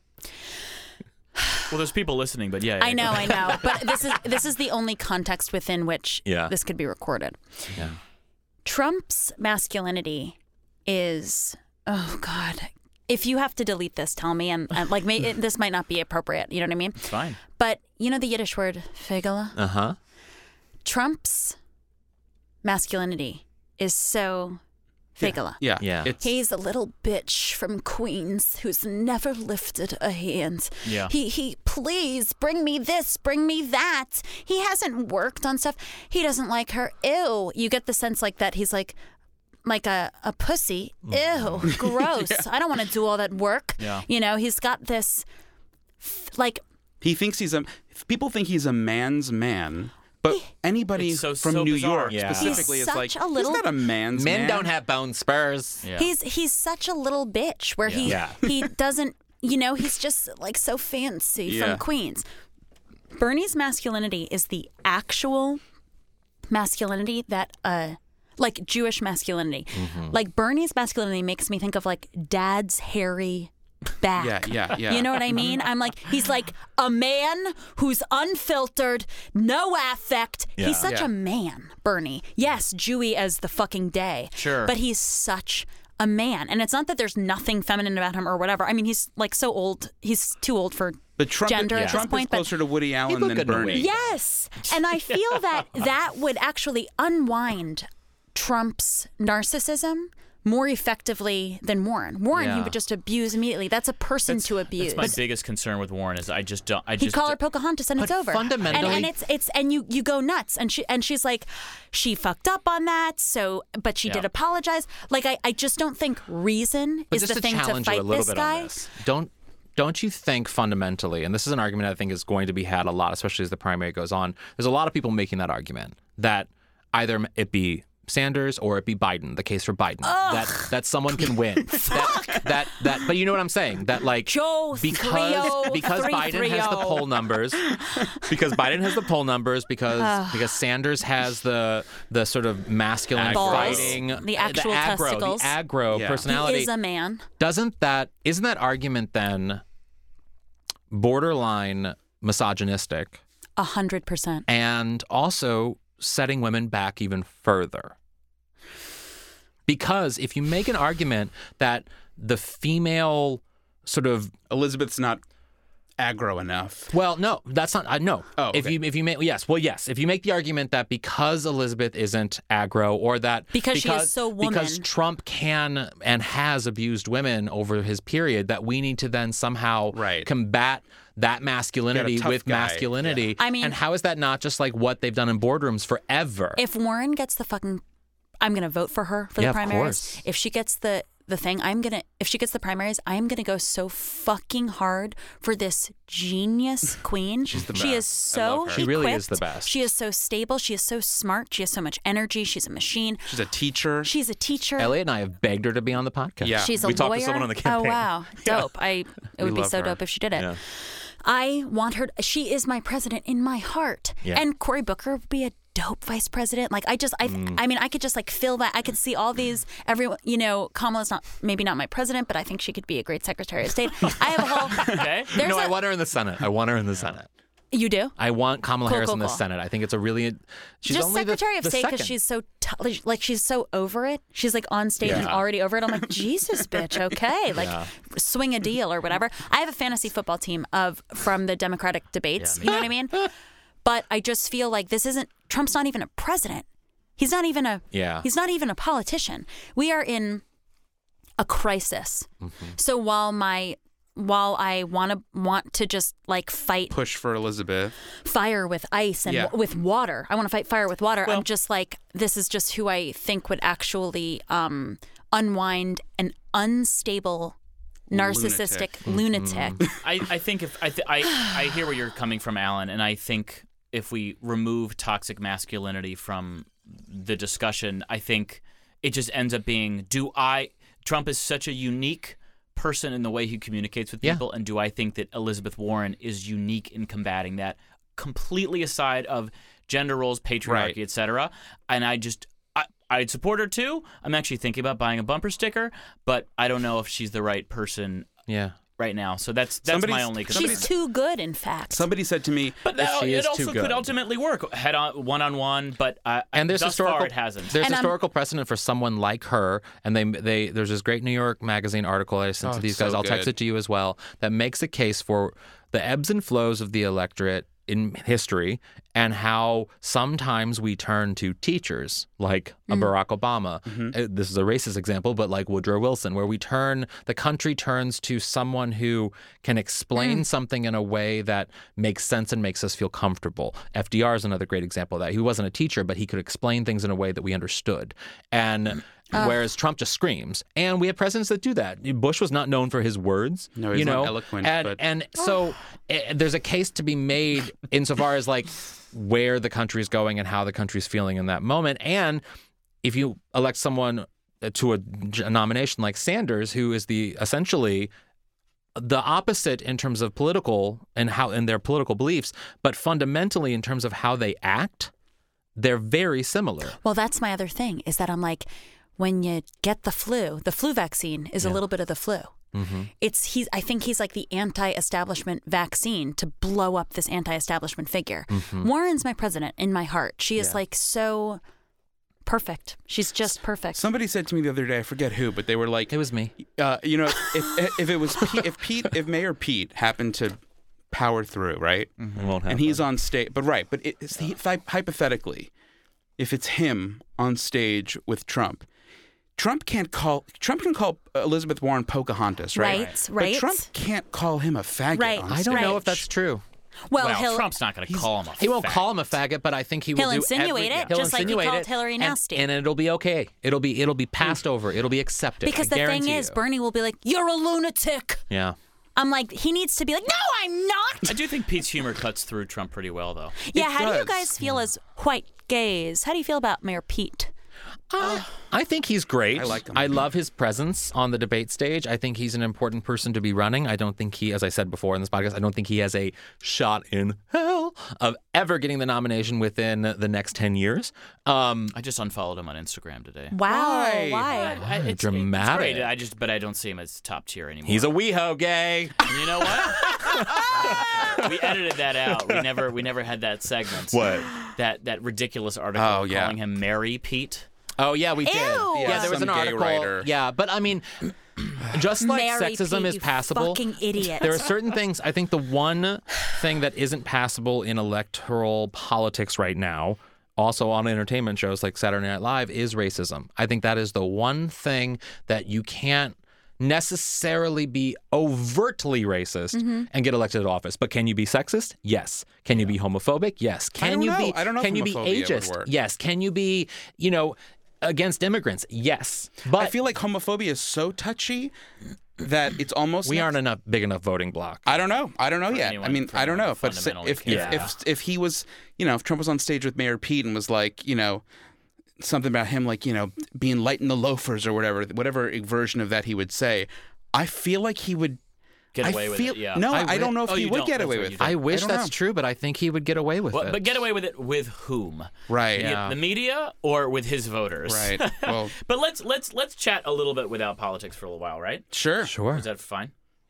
well, there's people listening, but yeah. yeah I go know, I ahead. know, but this is this is the only context within which Yeah. this could be recorded. Yeah. Trump's masculinity is, oh God. If you have to delete this, tell me. And, and like, may, it, this might not be appropriate. You know what I mean? It's fine. But you know the Yiddish word fegele? Uh huh. Trump's masculinity is so fegele. Yeah. Yeah. It's, He's a little bitch from Queens who's never lifted a hand. Yeah. He he please bring me this, bring me that. He hasn't worked on stuff. He doesn't like her. Ew. You get the sense like that he's like like a, a pussy. Ew. Gross. I don't want to do all that work. Yeah. You know, he's got this f- like he thinks he's a. People think he's a man's man, but anybody It's so- from so New bizarre. York Yeah. specifically He's is like, such a little- he's not a man's Men man. don't have bone spurs. Yeah. he's he's such a little bitch where he Yeah. he doesn't, you know, he's just like so fancy Yeah. from Queens. Bernie's masculinity is the actual masculinity that uh like Jewish masculinity. Mm-hmm. Like Bernie's masculinity makes me think of like dad's hairy back. Yeah, yeah, yeah. You know what I mean? I'm like, he's like a man who's unfiltered, no affect. Yeah. He's such Yeah. a man, Bernie. Yes, Jewy as the fucking day. Sure. But he's such a man. And it's not that there's nothing feminine about him or whatever. I mean, he's like so old. He's too old for But Trump, gender yeah. at this Trump point. is But closer to Woody Allen look than good in a Bernie. wig. yes. And I feel that that would actually unwind Trump's narcissism more effectively than Warren. Warren, he Yeah. would just abuse immediately. That's a person to abuse. That's my biggest concern with Warren is I just don't. I He'd just call her Pocahontas and But it's over. fundamentally- and, and it's it's and you you go nuts. And she and she's like, she fucked up on that. So, but she Yeah. did apologize. Like I, I just don't think reason But is just the to thing to challenge you fight a little this bit guy. on this, don't don't you think fundamentally, and this is an argument I think is going to be had a lot, especially as the primary goes on. There's a lot of people making that argument that either it be Sanders or it be Biden, the case for Biden, that that someone can win. that, that that but you know what I'm saying? That like Joe because three oh, because three Biden has the three oh. poll numbers, because Biden has the poll numbers, because because Sanders has the the sort of masculine Balls, fighting, the actual aggro, testicles. the aggro Yeah. personality. He is a man. Doesn't that isn't that argument then borderline misogynistic A hundred percent. and also setting women back even further? Because if you make an argument that the female sort of Elizabeth's not aggro enough. well, no, that's not. Uh, no. Oh, If okay. you if you make yes, well, yes. If you make the argument that because Elizabeth isn't aggro, or that Because she is so woman. because Trump can and has abused women over his period, that we need to then somehow Right. combat that masculinity tough with guy. masculinity. I mean- and how is that not just like what they've done in boardrooms forever? If Warren gets the fucking, I'm gonna vote for her for Yeah, the of primaries. course. If she gets the the thing, I'm gonna. If she gets the primaries, I am gonna go so fucking hard for this genius queen. She's the She is best. I so. love her. She really is equipped. the best. She is so stable. She is so smart. She has so much energy. She's a machine. She's a teacher. She's a teacher. Elliot and I have begged her to be on the podcast. Yeah. She's a we lawyer. talked to someone on the campaign. Oh wow, dope! I it would be love so her. dope if she did it. Yeah. I want her. She is my president in my heart. Yeah. And Cory Booker would be a dope vice president. Like I just, I, Mm. I mean, I could just like feel that. I could see all these. Everyone, you know, Kamala's not maybe not my president, but I think she could be a great Secretary of State. I have a whole. Okay. There's no, a, I want her in the Senate. I want her in the Senate. You do? I want Kamala Cool, Harris cool, in the cool. Senate. I think it's a really she's Just only Secretary the, of the State because second. she's so t- like she's so over it. She's like on stage and Yeah. already over it. I'm like, Jesus, bitch, okay, like Yeah. swing a deal or whatever. I have a fantasy football team of from the Democratic debates. Yeah, you know what I mean? But I just feel like this isn't Trump's not even a president. He's not even a Yeah. He's not even a politician. We are in a crisis. Mm-hmm. So while my while I want to want to just like fight Push for Elizabeth. fire with ice and Yeah. w- with water. I want to fight fire with water. Well- I'm just like, this is just who I think would actually um, unwind an unstable, narcissistic lunatic. I, I think if I, th- I I hear where you're coming from, Alan, and I think if we remove toxic masculinity from the discussion, I think it just ends up being: do I? Trump is such a unique person in the way he communicates with Yeah. people, and do I think that Elizabeth Warren is unique in combating that? Completely aside of gender roles, patriarchy, Right. et cetera. And I just. I, I'd support her too. I'm actually thinking about buying a bumper sticker, but I don't know if she's the right person Yeah. right now. So that's that's Somebody's- my only concern. She's too good, in fact. Somebody said to me, But that, she it is also too could good. ultimately work head on, one on one. But uh, And there's thus historical far it hasn't. There's And, um, historical precedent for someone like her, and they they there's this great New York Magazine article I sent Oh, to these it's guys. so I'll text good. it to you as well. That makes a case for the ebbs and flows of the electorate in history, and how sometimes we turn to teachers like a Barack Obama. Uh, This is a racist example, but like Woodrow Wilson, where we turn the country turns to someone who can explain something in a way that makes sense and makes us feel comfortable. F D R is another great example of that. He wasn't a teacher, but he could explain things in a way that we understood. And whereas Trump just screams, and we have presidents that do that. Bush was not known for his words. No, he's you not know? eloquent, And but- and so eh, there's a case to be made insofar as like where the country's going and how the country's feeling in that moment. And if you elect someone to a, a nomination like Sanders, who is the essentially the opposite in terms of political and how in their political beliefs, but fundamentally in terms of how they act, they're very similar. Well, that's my other thing is that I'm like, when you get the flu, the flu vaccine is a little bit of the flu. Mm-hmm. It's he's. I think he's like the anti-establishment vaccine to blow up this anti-establishment figure. Mm-hmm. Warren's my president in my heart. She is Yeah. like so perfect. She's just perfect. somebody said to me the other day, I forget who, but they were like, It was me. uh, you know, if if it was Pete, if Pete, if Mayor Pete happened to power through, right, It won't and he's on stage, but right, but it, it's the, hypothetically, if it's him on stage with Trump, Trump can't call Trump can call Elizabeth Warren Pocahontas, right? Right, right. But Trump can't call him a faggot. Right. On I stage. don't know Right. if that's true. well, well, he'll Trump's not going to call him a He won't faggot. call him a faggot, but I think he will He'll do insinuate every- it, he'll just like he insinuate called it, Hillary and- nasty. and, it'll be okay. It'll be it'll be passed over. It'll be accepted. because I the thing guarantee is, you. Bernie will be like, "You're a lunatic." yeah. I'm like, he needs to be like, "No, I'm not." I do think Pete's humor cuts through Trump pretty well, though. Yeah, how do you does. guys feel as white gays? How do you feel about Mayor Pete? Uh, I think he's great. I like him. I love his presence on the debate stage. I think he's an important person to be running. I don't think he, as I said before in this podcast, I don't think he has a shot in hell of ever getting the nomination within the next ten years. Um, I just unfollowed him on Instagram today. Wow, Why? why? I, it's, dramatic. It's great. I just, but I don't see him as top tier anymore. he's a WeHo gay. And you know what? We edited that out. We never, we never had that segment. What? That that ridiculous article Oh, yeah. calling him Mary Pete. Oh yeah, we did. Ew. Yeah, Yeah, there was some an gay article. writer. Yeah, but I mean, just like Mary sexism Pete, is you passable, fucking idiot. there are certain things. I think the one thing that isn't passable in electoral politics right now, also on entertainment shows like Saturday Night Live, is racism. I think that is the one thing that you can't necessarily be overtly racist Mm-hmm. and get elected to office. But can you be sexist? Yes. Can you be homophobic? Yes. Can don't you know. be I don't know if can you be homophobia would ageist? work. Yes. Can you be, you know, against immigrants? Yes. But I feel like homophobia is so touchy that it's almost we next- aren't enough big enough voting block. I don't know. I don't know yet. anyone- I mean, for I don't anyone know. who But s- fundamentally if if, cares. if if he was, you know, if Trump was on stage with Mayor Pete and was like, you know, something about him like, you know, being light in the loafers or whatever, whatever version of that he would say, I feel like he would Get I away with feel, it. Yeah. No, I I, wi- don't know if Oh, he you would don't. get That's away right, with you it. don't. I wish don't that's know. true, but I think he would get away with Well, it. but get away with it with whom? Right. Yeah. The media or with his voters? Right. Well, But let's let's let's chat a little bit without politics for a little while, right? sure. Sure. Is that fine?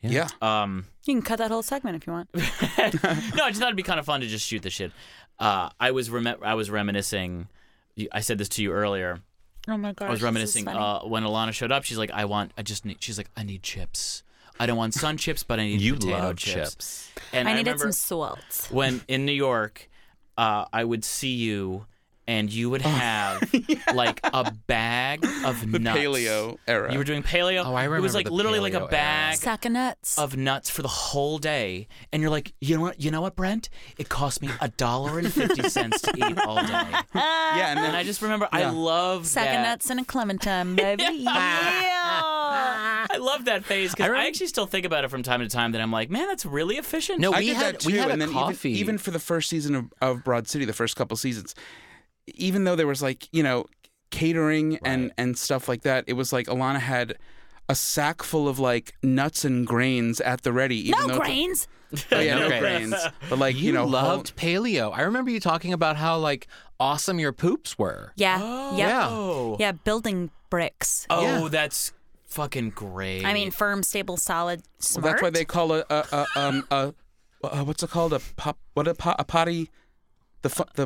Yeah. Um, You can cut that whole segment if you want. no, I just thought it'd be kind of fun to just shoot the shit. Uh, I was rem- I was reminiscing. I said this to you earlier. Oh my gosh. I was reminiscing uh, when Alana showed up. She's like, I want. I just need. She's like, I need chips. I don't want sun chips, but I need You potato love chips. chips. And I I, needed remember some salt. when in New York, uh, I would see you, and you would have like a bag of The nuts. paleo era. You were doing paleo. Oh, I It was remember like the literally like a paleo era. bag Sack of nuts. of nuts for the whole day, and you're like, you know what? You know what, Brent? It cost me a dollar and fifty cents to eat all day. yeah, and then And I just remember, I Yeah. love Sack that. of nuts and a clementine, baby. yeah. I love that phase because I I, remember- actually still think about it from time to time. That I'm like, man, that's really efficient. No, I we did had that too. we had and a then coffee. Even, even for the first season of, of Broad City, the first couple seasons, even though there was like, you know, catering and, Right. and stuff like that, it was like Alana had a sack full of like nuts and grains at the ready. Even No though grains. Oh, yeah, No no grains. grains. But like, you, you know, loved paleo. I remember you talking about how like awesome your poops were. Yeah. Oh. Yep. Yeah. Yeah, building bricks. Oh, Yeah. that's fucking great. I mean, firm, stable, solid, Well, smart. that's why they call a, a, a um a, uh, what's it called, a pop what a, po- a potty, the fu- the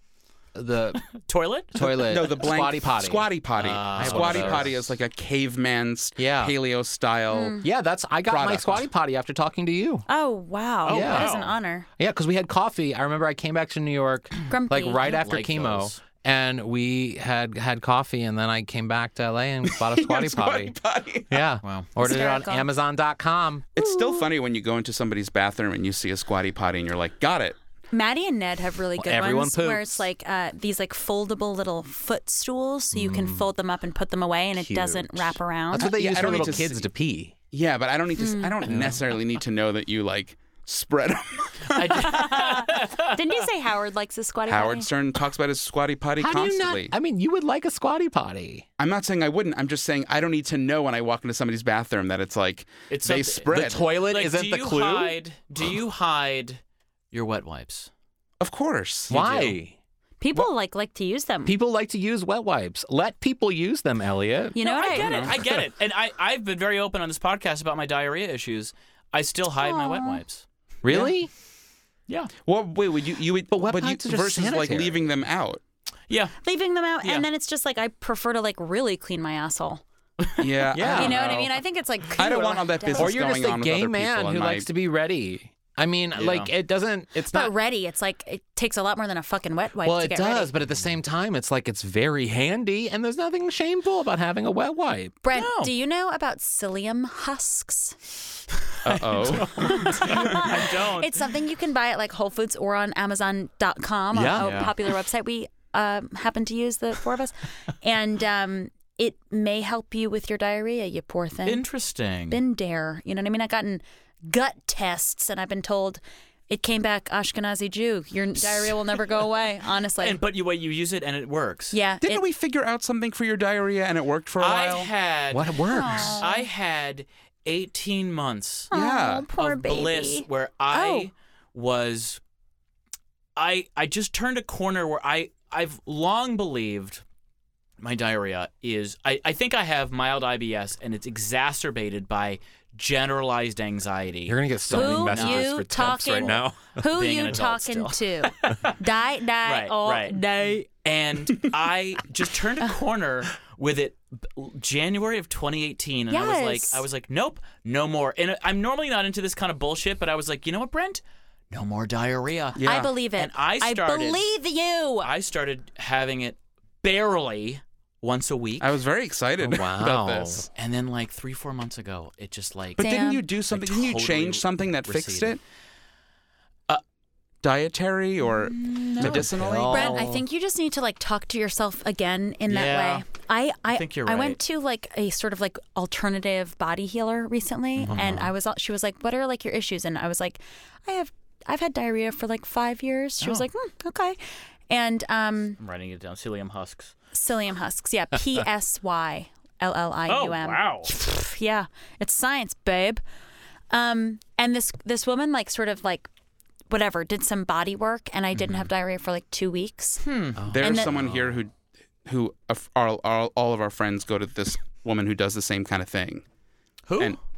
The toilet. toilet. no the blank squatty potty. squatty potty Ah. squatty I have one of potty those. is like a caveman's Yeah. paleo style. Yeah, that's I got my Product. squatty potty after talking to you. Oh, wow. Oh, That is wow. an honor. Yeah, because we had coffee. I remember I came back to New York Grumpy. like right I don't after like chemo, those. and we had had coffee, and then I came back to L A and bought a squatty potty. potty. Yeah, Wow. ordered it on Hysterical. Amazon dot com. It's still funny when you go into somebody's bathroom and you see a squatty potty and you're like, got it. Maddie and Ned have really good everyone ones where poops. it's like uh, these like foldable little footstools, so you can fold them up and put them away, and it doesn't Cute. wap around. That's what they Yeah, use I for don't need little to kids see- to pee. Yeah, but I don't need to. I don't necessarily need to know that you like spread them. Didn't you say Howard likes a squatty Howard potty? Stern talks about his squatty potty How do you constantly. not? I mean, you would like a squatty potty. I'm not saying I wouldn't. I'm just saying I don't need to know when I walk into somebody's bathroom that it's like It's they something- spread. The toilet Like, isn't do the you clue. hide? Do you hide your wet wipes? Of course. Why? People like like to use them. People like to use wet wipes. Let people use them, Elliot. you know No, what I get it. I get it. And I, I've been very open on this podcast about my diarrhea issues. I still hide my wet wipes. Really? Yeah. Well, wait, would you you would But wet you, pipes are just versus like sanitary. leaving them out? Yeah. Leaving them out, Yeah. and then it's just like I prefer to like really clean my asshole. Yeah. Yeah. I You know what I don't mean? I think it's like I don't cool. want all that Don't. business Or you're going just a on with gay other man people who in likes my- to be ready. I mean, Yeah. like it doesn't. It's But not. ready, it's like it takes a lot more than a fucking wet wipe Well, to it get does, ready. but at the same time, it's like it's very handy, and there's nothing shameful about having a wet wipe. Brent, No. do you know about psyllium husks? Uh oh. I don't. It's something you can buy at like Whole Foods or on Amazon dot com, Yeah. a, a Yeah. popular website we um, happen to use, the four of us. And um, it may help you with your diarrhea, you poor thing. Interesting. Been there. You know what I mean? I've gotten gut tests and I've been told it came back Ashkenazi Jew. Your diarrhea will never go away, honestly. and but you wait, you use it and it works. yeah. Didn't it- we figure out something for your diarrhea and it worked for a I while? had What works? I had eighteen months Yeah. Oh, poor of baby. bliss where I was I I just turned a corner where I I've long believed my diarrhea is I, I think I have mild I B S and it's exacerbated by generalized anxiety. You're gonna get so Who many messages you for temps talking- right now. Who being an you adult talking still. to? Die, die, Right, all right. day. And I just turned a corner with it b- January of twenty eighteen, and I was like, Yes. I was like, nope, no more. And I'm normally not into this kind of bullshit, but I was like, you know what, Brent? No more diarrhea. Yeah. I believe it. And I started- believe you. I started having it barely once a week, I was very excited Oh, wow. about this. and then like three, four months ago, it just like But Damn. didn't you do something? Didn't you totally change something that fixed receded. it? Uh, Dietary or medicinally? pill. Brent, I think you just need to like talk to yourself again in Yeah. that way. I I, think you're I right. went to like a sort of like alternative body healer recently, Mm-hmm. and I was all- she was like, "What are like your issues?" And I was like, "I have I've had diarrhea for like five years." She was Oh. like, hmm, "Okay," and um, I'm writing it down. Psyllium husks. psyllium husks, yeah, P S Y L L I Oh U M. wow! Yeah, it's science, babe. Um, and this this woman like sort of like whatever did some body work, and I didn't Mm-hmm. have diarrhea for like two weeks. Hmm. There's And then- someone here who, who uh, all, all, all of our friends go to this woman who does the same kind of thing. Who? And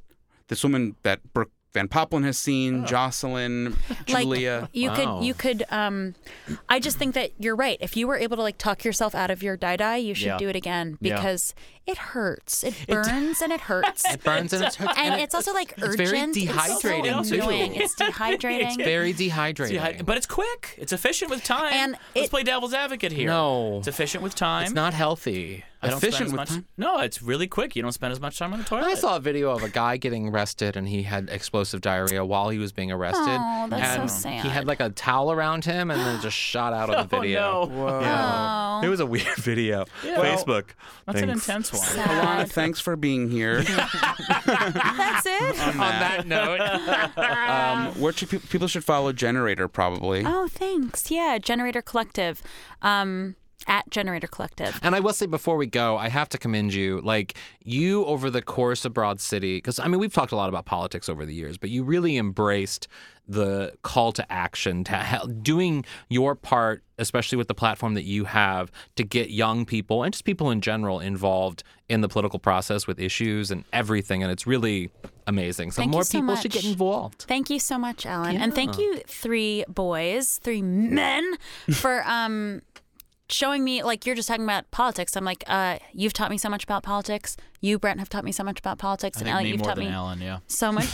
this woman that Brooke Van Poppelen has seen, Jocelyn, Julia. Like you Wow. could, you could. Um, I just think that you're right. If you were able to like talk yourself out of your die-die, you should Yeah. do it again Yeah. because it hurts. It burns and it hurts. It burns and it's And it's also like It's very urgent. dehydrating, It's too. so annoying. It's dehydrating. It's very dehydrating. Yeah, but it's quick. It's efficient with time. And Let's it- play devil's advocate here. No. It's efficient with time. It's not healthy. I don't efficient spend as with much. time? No, it's really quick. You don't spend as much time on the toilet. I saw a video of a guy getting arrested and he had explosive diarrhea while he was being arrested. Oh, that's so and sad. He had like a towel around him and then just shot out of the Oh, video. no. Yeah. Oh. It was a weird video. Yeah. Facebook. That's an Thanks. intense one. Alana, Sad. thanks for being here. That's it. On that note. um, where should pe- people should follow Generator probably. Oh, thanks. Yeah, Generator Collective. Um, at Generator Collective. And I will say before we go, I have to commend you. Like, you over the course of Broad City, because, I mean, we've talked a lot about politics over the years, but you really embraced the call to action, to ha- doing your part, especially with the platform that you have, to get young people and just people in general involved in the political process with issues and everything. And it's really amazing. So Thank you more so people much. should get involved. Thank you so much, Ellen. And thank you, three boys, three men, for um showing me, like, you're just talking about politics. I'm like, uh, you've taught me so much about politics. You, Brent, have taught me so much about politics. I and think Elliot, me you've more taught than me Alan, yeah. so much.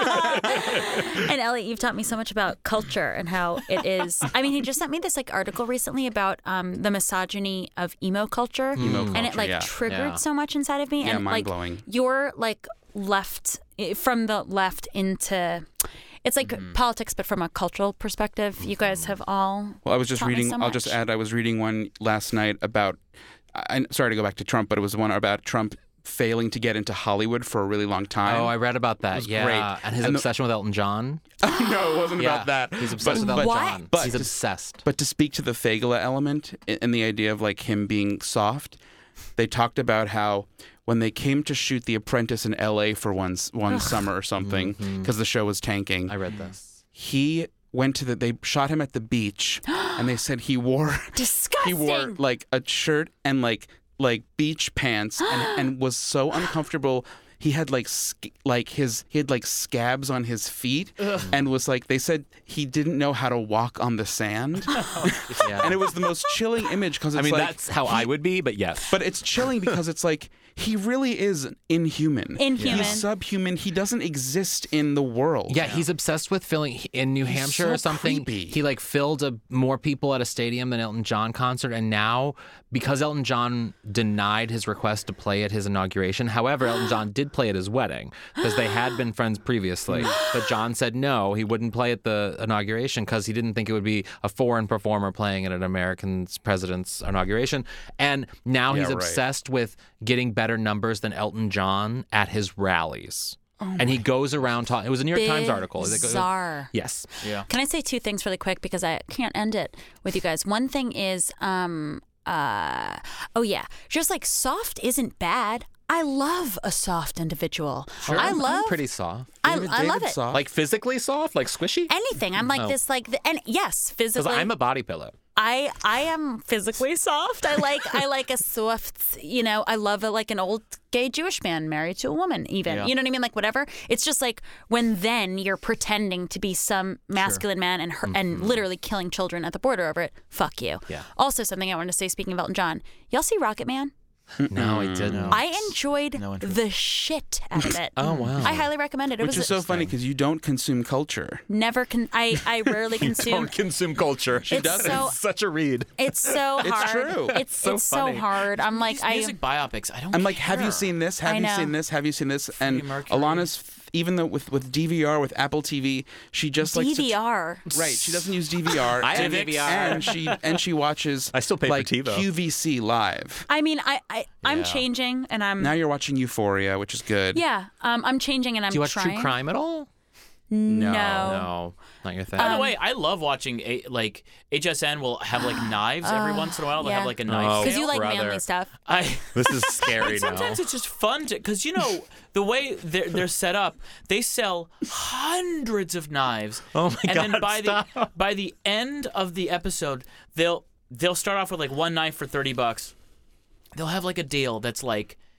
And Elliot, you've taught me so much about culture and how it is. I mean, he just sent me this like article recently about um, the misogyny of emo culture, Emo and it culture, like yeah. triggered Yeah. so much inside of me. Yeah, and like mind-blowing. you're like left from the left into. It's like Mm-hmm. politics, but from a cultural perspective. You guys have all. Well, I was just taught me reading. so I'll just much. add. I was reading one last night about. I, sorry to go back to Trump, but it was one about Trump failing to get into Hollywood for a really long time. Oh, I read about that. was Yeah. great. And his And the- obsession with Elton John. no, it wasn't Yeah. about that. He's obsessed But- with Elton What? John. But- He's obsessed. But to speak to the Fagala element i- and the idea of like him being soft, they talked about how when they came to shoot The Apprentice in L A for one s- one summer or something because the show was tanking, I read this. he went to the. They shot him at the beach, and they said he wore he Disgusting. wore like a shirt and like like beach pants and, and was so uncomfortable. He had like sc- like his he had like scabs on his feet and was like they said he didn't know how to walk on the sand. Yeah. And it was the most chilling image because it's I mean, like that's how I would be, but yes. but it's chilling because it's like he really is inhuman. Inhuman. He's subhuman. He doesn't exist in the world. Yeah, he's obsessed with filling in New Hampshire so or something. creepy. He like filled a, more people at a stadium than Elton John concert, and now because Elton John denied his request to play at his inauguration. However, Elton John did play at his wedding because they had been friends previously. But John said no, he wouldn't play at the inauguration because he didn't think it would be a foreign performer playing at an American president's inauguration. And now Yeah, he's right. obsessed with getting better numbers than Elton John at his rallies. And he goes around talking. It was a New York Times article. It goes- Bizarre. Yes. Yeah. Can I say two things really quick because I can't end it with you guys. One thing is, um, uh, oh yeah, just like soft isn't bad. I love a soft individual. I I'm- love. I'm pretty soft. I, David- I love David it. Soft. Like physically soft, like squishy. Anything. I'm like Oh. this, like, the, and yes, Because physically. I'm a body pillow. I I am physically soft. I like I like a soft, you know, I love a, like an old gay Jewish man married to a woman even. Yeah. You know what I mean? Like whatever. It's just like when then you're pretending to be some masculine man and her, and literally killing children at the border over it. Fuck you. Yeah. Also something I wanted to say speaking of Elton John. Y'all see Rocket Man? No, I didn't. I enjoyed No interest. the shit out of it. Oh, wow. I highly recommend it. It Which was is so funny because you don't consume culture. never con- I I rarely consume. consume culture. She It's doesn't. so- such a read. It's so It's hard. true. It's so it's funny. so hard. I'm like These I music biopics, I don't I'm like, have you care. seen this? Have I you know. seen this? Have you seen this? And Mercury. Alana's, even though with, with D V R, with Apple T V, she just likes D V to. R. Right, she doesn't use D V R. I have and, D V R. and she and she watches. I still pay for like TiVo. Q V C live. I mean, I, I I'm Yeah. changing, and I'm Now you're watching Euphoria, which is good. yeah, um, I'm changing, and I'm Do you watch trying. true crime at all? No. No, not your thing. By Um, the way, I love watching a, like H S N will have like knives every once in a while. They'll yeah. have like a knife. Oh, Because sale. you like brother. manly stuff. I this is scary now. sometimes it's just fun to because you know the way they're, they're set up. They sell hundreds of knives. Oh my and God, then by stop. the by the end of the episode, they'll they'll start off with like one knife for thirty bucks. They'll have like a deal that's like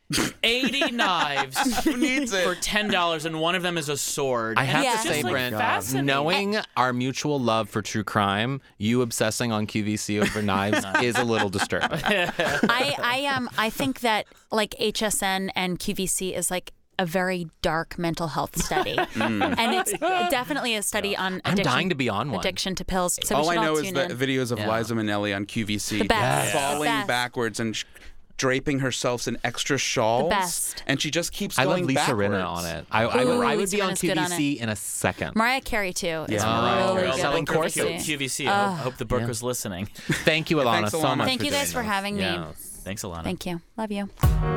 eighty knives needs it? for ten dollars, and one of them is a sword. I have Yeah. to It's say, just, like, Brent, fascinating. knowing our mutual love for true crime, you obsessing on Q V C over knives is a little disturbing. I I um I think that like H S N and Q V C is like a very dark mental health study, and it's definitely a study on I'm addiction, dying to be on one. addiction to pills. So we All I should know all is tune the in. videos of Yeah. Liza Minnelli on Q V C The best. The falling best. backwards and sh- draping herself in extra shawls. best. And she just keeps I going love Lisa backwards. Rinna on it. I, I, Ooh, would, I would Lisa be on Rinna's good Q V on C in a second. Mariah Carey too. It's Yeah, Mariah really Carey. good. Selling on Q V C. courses. Q V C. I hope, I hope the book was listening. Thank you, Alana, Thanks, so Alana. much. Thank for you guys doing for this. having me. Yeah. Thanks, Alana. Thank you. Love you.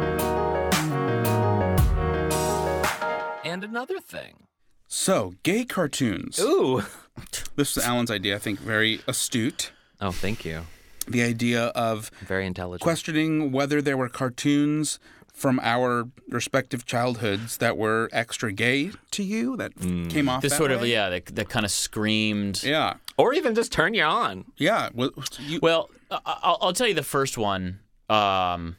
And another thing. So, gay cartoons. Ooh. This was Alan's idea, I think, very astute. Oh, thank you. The idea of Very intelligent. questioning whether there were cartoons from our respective childhoods that were extra gay to you, that came off This that sort of, way. yeah, that, that kind of screamed. Yeah. Or even just turn you on. Yeah. Well, you, Well, I- I'll, I'll tell you the first one. Um,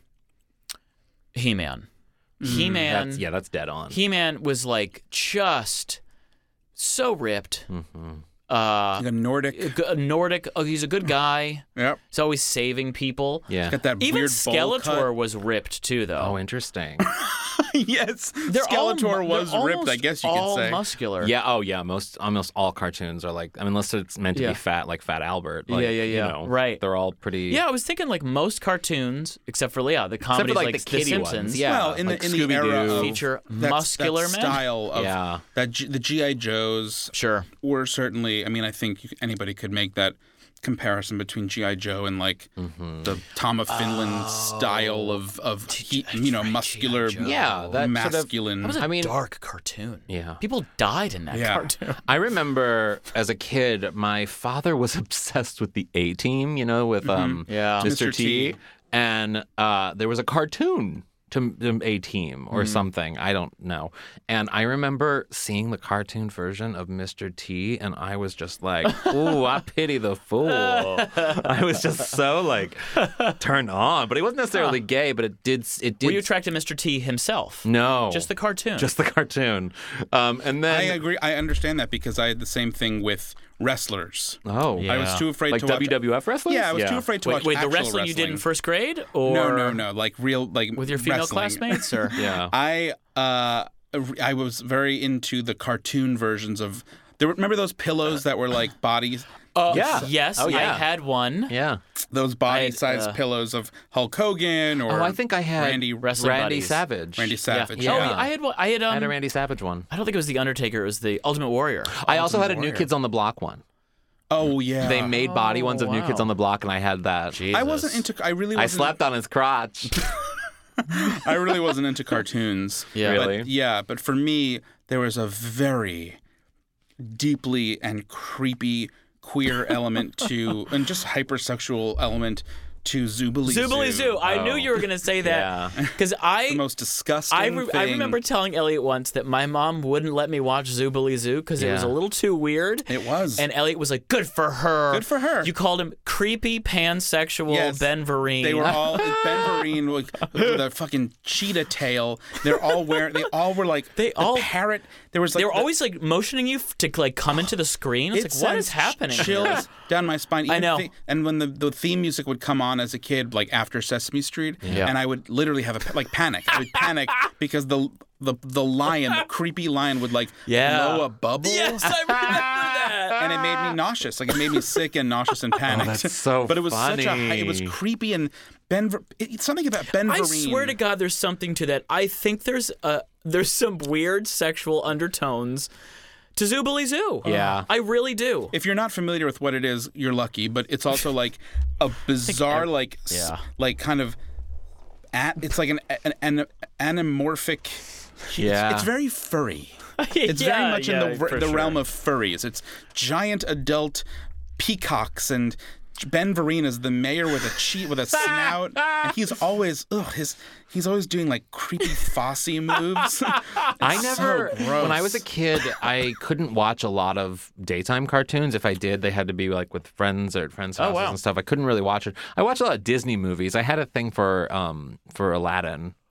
He-Man. He-Man. That's, yeah, that's dead on. He-Man was like just so ripped. Uh, like a Nordic. a g- a Nordic. Oh, he's a good guy. Yep. He's always saving people. yeah. Got that Even weird bowl Skeletor was ripped too, though. Oh, interesting. cut. Yes. They're all Skeletor mu- was they're ripped, I almost guess you all could say. muscular. Yeah. Oh, yeah. Most almost all cartoons are like. I mean, unless it's meant to Yeah. be fat, like Fat Albert. Like, Yeah, yeah, yeah. You know, Right. They're all pretty. Yeah, I was thinking like most cartoons, except for yeah, the Except for comedies like, like the kiddie Simpsons. ones. Yeah. well, in like the in the era Scooby-Doo. of Feature that, muscular that men. style of Yeah. that G, the G I Joes Sure. were certainly. I mean, I think you, anybody could make that comparison between G I Joe and like the Tom of Finland style of of he, you know muscular, Yeah, that sort of- masculine. That was a I mean- dark cartoon. Yeah. People died in that Yeah. cartoon. I remember as a kid, my father was obsessed with the A Team, you know, with um, Yeah. Mister Mister T. T. And uh, there was a cartoon to to A Team or something. I don't know. And I remember seeing the cartoon version of Mister T, and I was just like, ooh, I pity the fool. I was just so like turned on. But he wasn't necessarily gay, but it did. It did. Were you attracted to Mister T himself? no. Just the cartoon. Just the cartoon. Um, and then. I agree. I understand that because I had the same thing with wrestlers. Oh. Yeah. I was too afraid Like to W watch. W F wrestlers? Yeah, I was too afraid to wait, watch wait the actual wrestling, you did in first grade, or No, no, no. Like real, like with your female wrestling. classmates, or Yeah. I uh, I was very into the cartoon versions of. There were, remember those pillows that were like bodies, Oh, Yeah. yes, Oh, yeah. I had one. Yeah. those body-sized uh, pillows of Hulk Hogan or Oh, I think I had Randy Wrestling Randy buddies. Savage. Randy Savage. Yeah. Oh, I had one. I had um. I had a Randy Savage one. I don't think it was the Undertaker. It was the Ultimate Warrior. I also had a Warrior. New Kids on the Block one. Oh yeah. They made body Oh, ones of New wow. Kids on the Block, and I had that. Jesus. I wasn't into. I really. I Wasn't, slept on his crotch. I really wasn't into cartoons. Yeah. But, Really? yeah, but for me, there was a very deeply and creepy queer element to, and just hypersexual element to Zoobilee Zoobilee Zoo. I Oh. knew you were going to say Yeah. that because I The most disgusting I, re- thing. I remember telling Elliot once that my mom wouldn't let me watch Zoobilee Zoo because it was a Yeah. little too weird. It was. And Elliot was like, "Good for her. Good for her. You called him creepy pansexual Yes. Ben Vereen. They were all Ben Vereen with, with a fucking cheetah tail. They're all wearing. They all were like They the all- parrot. There was like They were the- always like motioning you f- to like come into the screen. It's It like, what sends is happening? Chills here? down my spine. I Even know. the- and when the, the theme music would come on as a kid, like after Sesame Street, Yeah. and I would literally have a pa- like panic. I would panic because the the the lion, the creepy lion, would like Yeah. blow a bubble. Yes, I remember that. And it made me nauseous. Like it made me sick and nauseous and panicked. Oh, that's so But it was such a. hi- It was funny. creepy and Ben. Ver- it- It's something about Ben I Vereen. swear to God, there's something to that. I think there's a there's some weird sexual undertones to Zoobilee Zoo. Yeah. I really do. If you're not familiar with what it is, you're lucky. But it's also like a bizarre, like s- Yeah. like kind of. At, it's like an, an, an anamorphic. Yeah. It's very furry. It's Yeah, very much yeah, in the for the sure. realm of furries. It's giant adult peacocks and Ben Vereen is the mayor with a cheat with a snout, and he's always ugh his he's always doing like creepy Fosse moves. I It's never, so gross. when I was a kid, I couldn't watch a lot of daytime cartoons. If I did, they had to be like with friends or at friends' Oh, houses wow. and stuff. I couldn't really watch it. I watched a lot of Disney movies. I had a thing for um for Aladdin.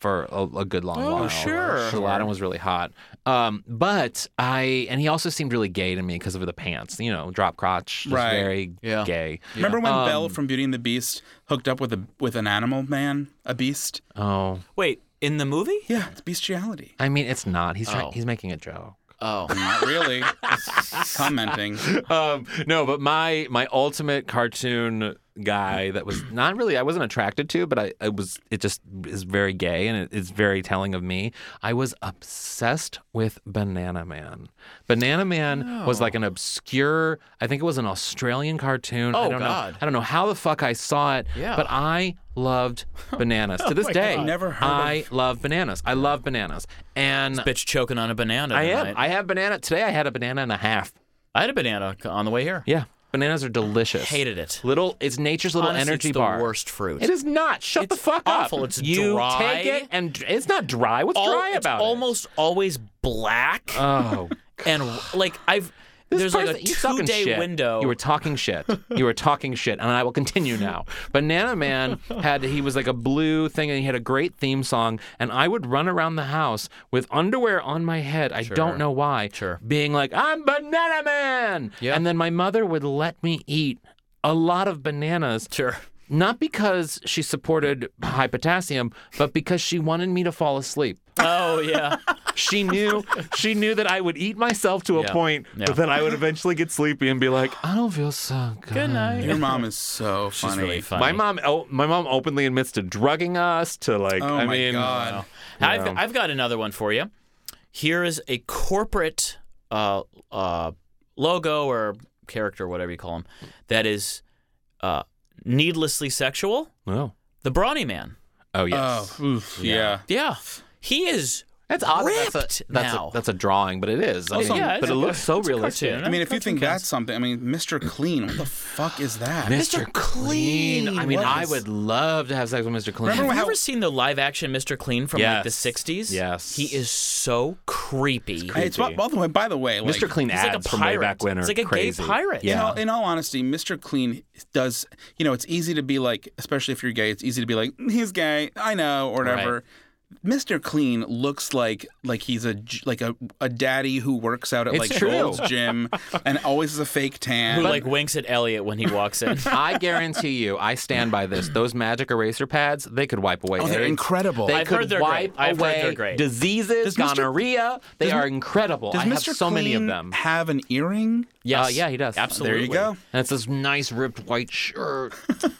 for a, a good long Oh, while. sure. Aladdin was really hot. Um, but I and he also seemed really gay to me because of the pants. You know, drop crotch, just Right. very Yeah. gay. Remember when Um, Belle from Beauty and the Beast hooked up with a with an animal man, a beast? Oh, Wait, in the movie? Yeah, it's bestiality. I mean, it's not. He's trying, Oh. he's making a joke. Oh. Not really. Just commenting. um, no, but my my ultimate cartoon guy that was not really I wasn't attracted to, but I, I was it just is very gay and it, it's very telling of me. I was obsessed with Banana Man. Banana Man was like an obscure, I think it was an Australian cartoon. Oh, I don't God. know. I don't know how the fuck I saw it, Yeah. but I loved bananas. To this day, God. Never heard I of- love bananas. I love bananas. And Bitch choking on a banana I tonight. am. I have banana today. I had a banana and a half. I had a banana on the way here. Yeah, bananas are delicious. Hated it. Little, it's nature's little Honestly, energy it's the bar. worst fruit. It is not. Shut the It's fuck awful. up. It's you dry. take it and dr- it's not dry. What's All- dry it's about almost always black it? Oh, and like I've this there's like a person- you talking two-day shit. window. You were talking shit. You were talking shit, and I will continue now. Banana Man had he was like a blue thing, and he had a great theme song. And I would run around the house with underwear on my head. I don't know why. Sure. Being like, I'm Banana Man. Yeah. And then my mother would let me eat a lot of bananas. Sure. Not because she supported high potassium, but because she wanted me to fall asleep. Oh yeah. She knew she knew that I would eat myself to a Yeah. point, Yeah. but then I would eventually get sleepy and be like, I don't feel so good. Good night. Your mom is so funny. She's really funny. My mom, oh, my mom openly admits to drugging us. To like, Oh I my mean, God. I've Yeah. I've got another one for you. Here is a corporate uh, uh, logo or character, whatever you call him, that is uh, needlessly sexual. Oh, The Brawny Man. oh yes. Oh, oof, yeah. Yeah, he is. That's odd. ripped That's a, that's, now. a, that's a drawing, but it is. I Also- mean, Yeah, but it's it a- looks so it's a realistic. cartoon. I mean, if you Cartoon think counts. that's something, I mean, Mister Clean, what the fuck is that? Mister Clean. I mean, What I is- would love to have sex with Mister Clean. Remember Have you how- ever seen the live action Mister Clean from like the Yes. sixties? Yes. He is so creepy. Hey, it's by, by the way, by the way, like, Mister Clean He's like a ads from way pirate. back when are He's like a gay crazy. pirate. In, Yeah. all, in all honesty, Mister Clean does, you know, it's easy to be like, especially if you're gay, it's easy to be like, he's gay, I know, or whatever. Right. Mister Clean looks like like he's a j- like a, a daddy who works out at It's like true. Gold's Gym and always has a fake tan. Who like winks at Elliot when he walks in. I guarantee you, I stand by this. Those magic eraser pads, they could wipe away Oh, they're AIDS. incredible. They I've could heard they're wipe great. I've heard away they're great. diseases, Does Mister gonorrhea. They does are Mi- incredible. Does I have Mister so many of Clean them. have an earring? Yes. Uh, yeah, he does. Absolutely. There you go. And it's this nice ripped white shirt.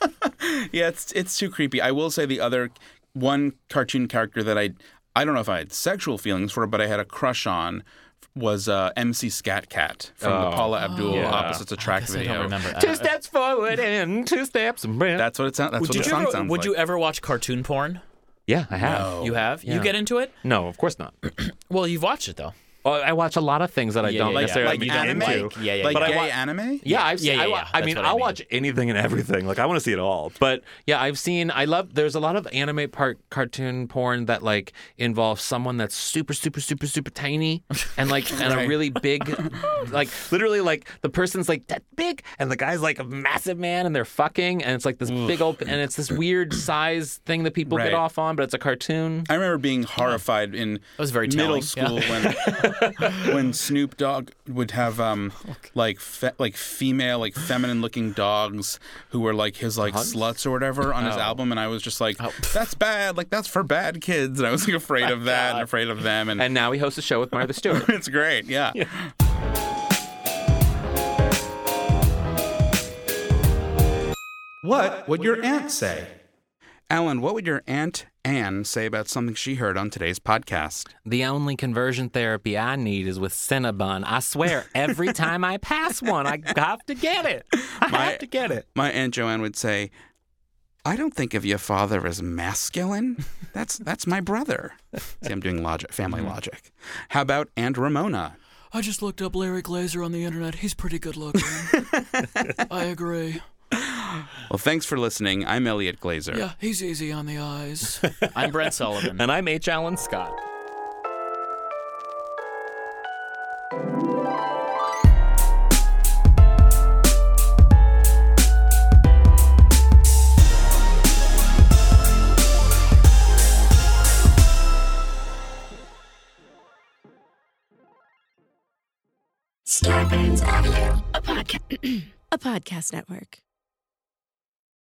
Yeah, it's it's too creepy. I will say the other one cartoon character that I I don't know if I had sexual feelings for, but I had a crush on was uh, M C Scat Cat from the Oh. Paula Abdul Yeah. Opposites Attract I video. don't remember. Two steps forward and two steps back. That's what it sounds. That's what Did the you song ever, sounds would like. you ever watch cartoon porn? Yeah, I have. No. You have? Yeah. You get into it? No, of course not. Well, you've watched it though. Oh, I watch a lot of things that I Yeah, don't yeah, yeah. necessarily like be anime? into. Yeah, yeah, like yeah. But I gay wa- anime? Yeah, I've seen. Yeah, yeah, I, wa- yeah. I That's mean, what I I'll mean. watch anything and everything. Like, I want to see it all. But yeah, I've seen. I love. There's a lot of anime part cartoon porn that like involves someone that's super, super, super, super tiny and like and a Right. really big, like literally like the person's like that big and the guy's like a massive man and they're fucking and it's like this big open and it's this weird size thing that people Right. get off on, but it's a cartoon. I remember being horrified in was very middle telling, school when when Snoop Dogg would have um like fe- like female like feminine looking dogs who were like his like sluts or whatever on his album, and I was just like, that's bad, like that's for bad kids, and I was like afraid of that and afraid of them, and, And now he hosts a show with Martha Stewart. it's great, yeah. What would your aunt say? Alan, what would your Aunt Anne say about something she heard on today's podcast? The only conversion therapy I need is with Cinnabon. I swear, every time I pass one, I have to get it. I My- have to get it. My Aunt Joanne would say, I don't think of your father as masculine. That's that's my brother. See, I'm doing logic, family logic. How about Aunt Ramona? I just looked up Larry Glazer on the internet. He's pretty good looking. I agree. Well, thanks for listening. I'm Elliot Glazer. Yeah, he's easy on the eyes. I'm Brent Sullivan. And I'm H. Allen Scott. Scarpins Audio, a podcast, a podcast network.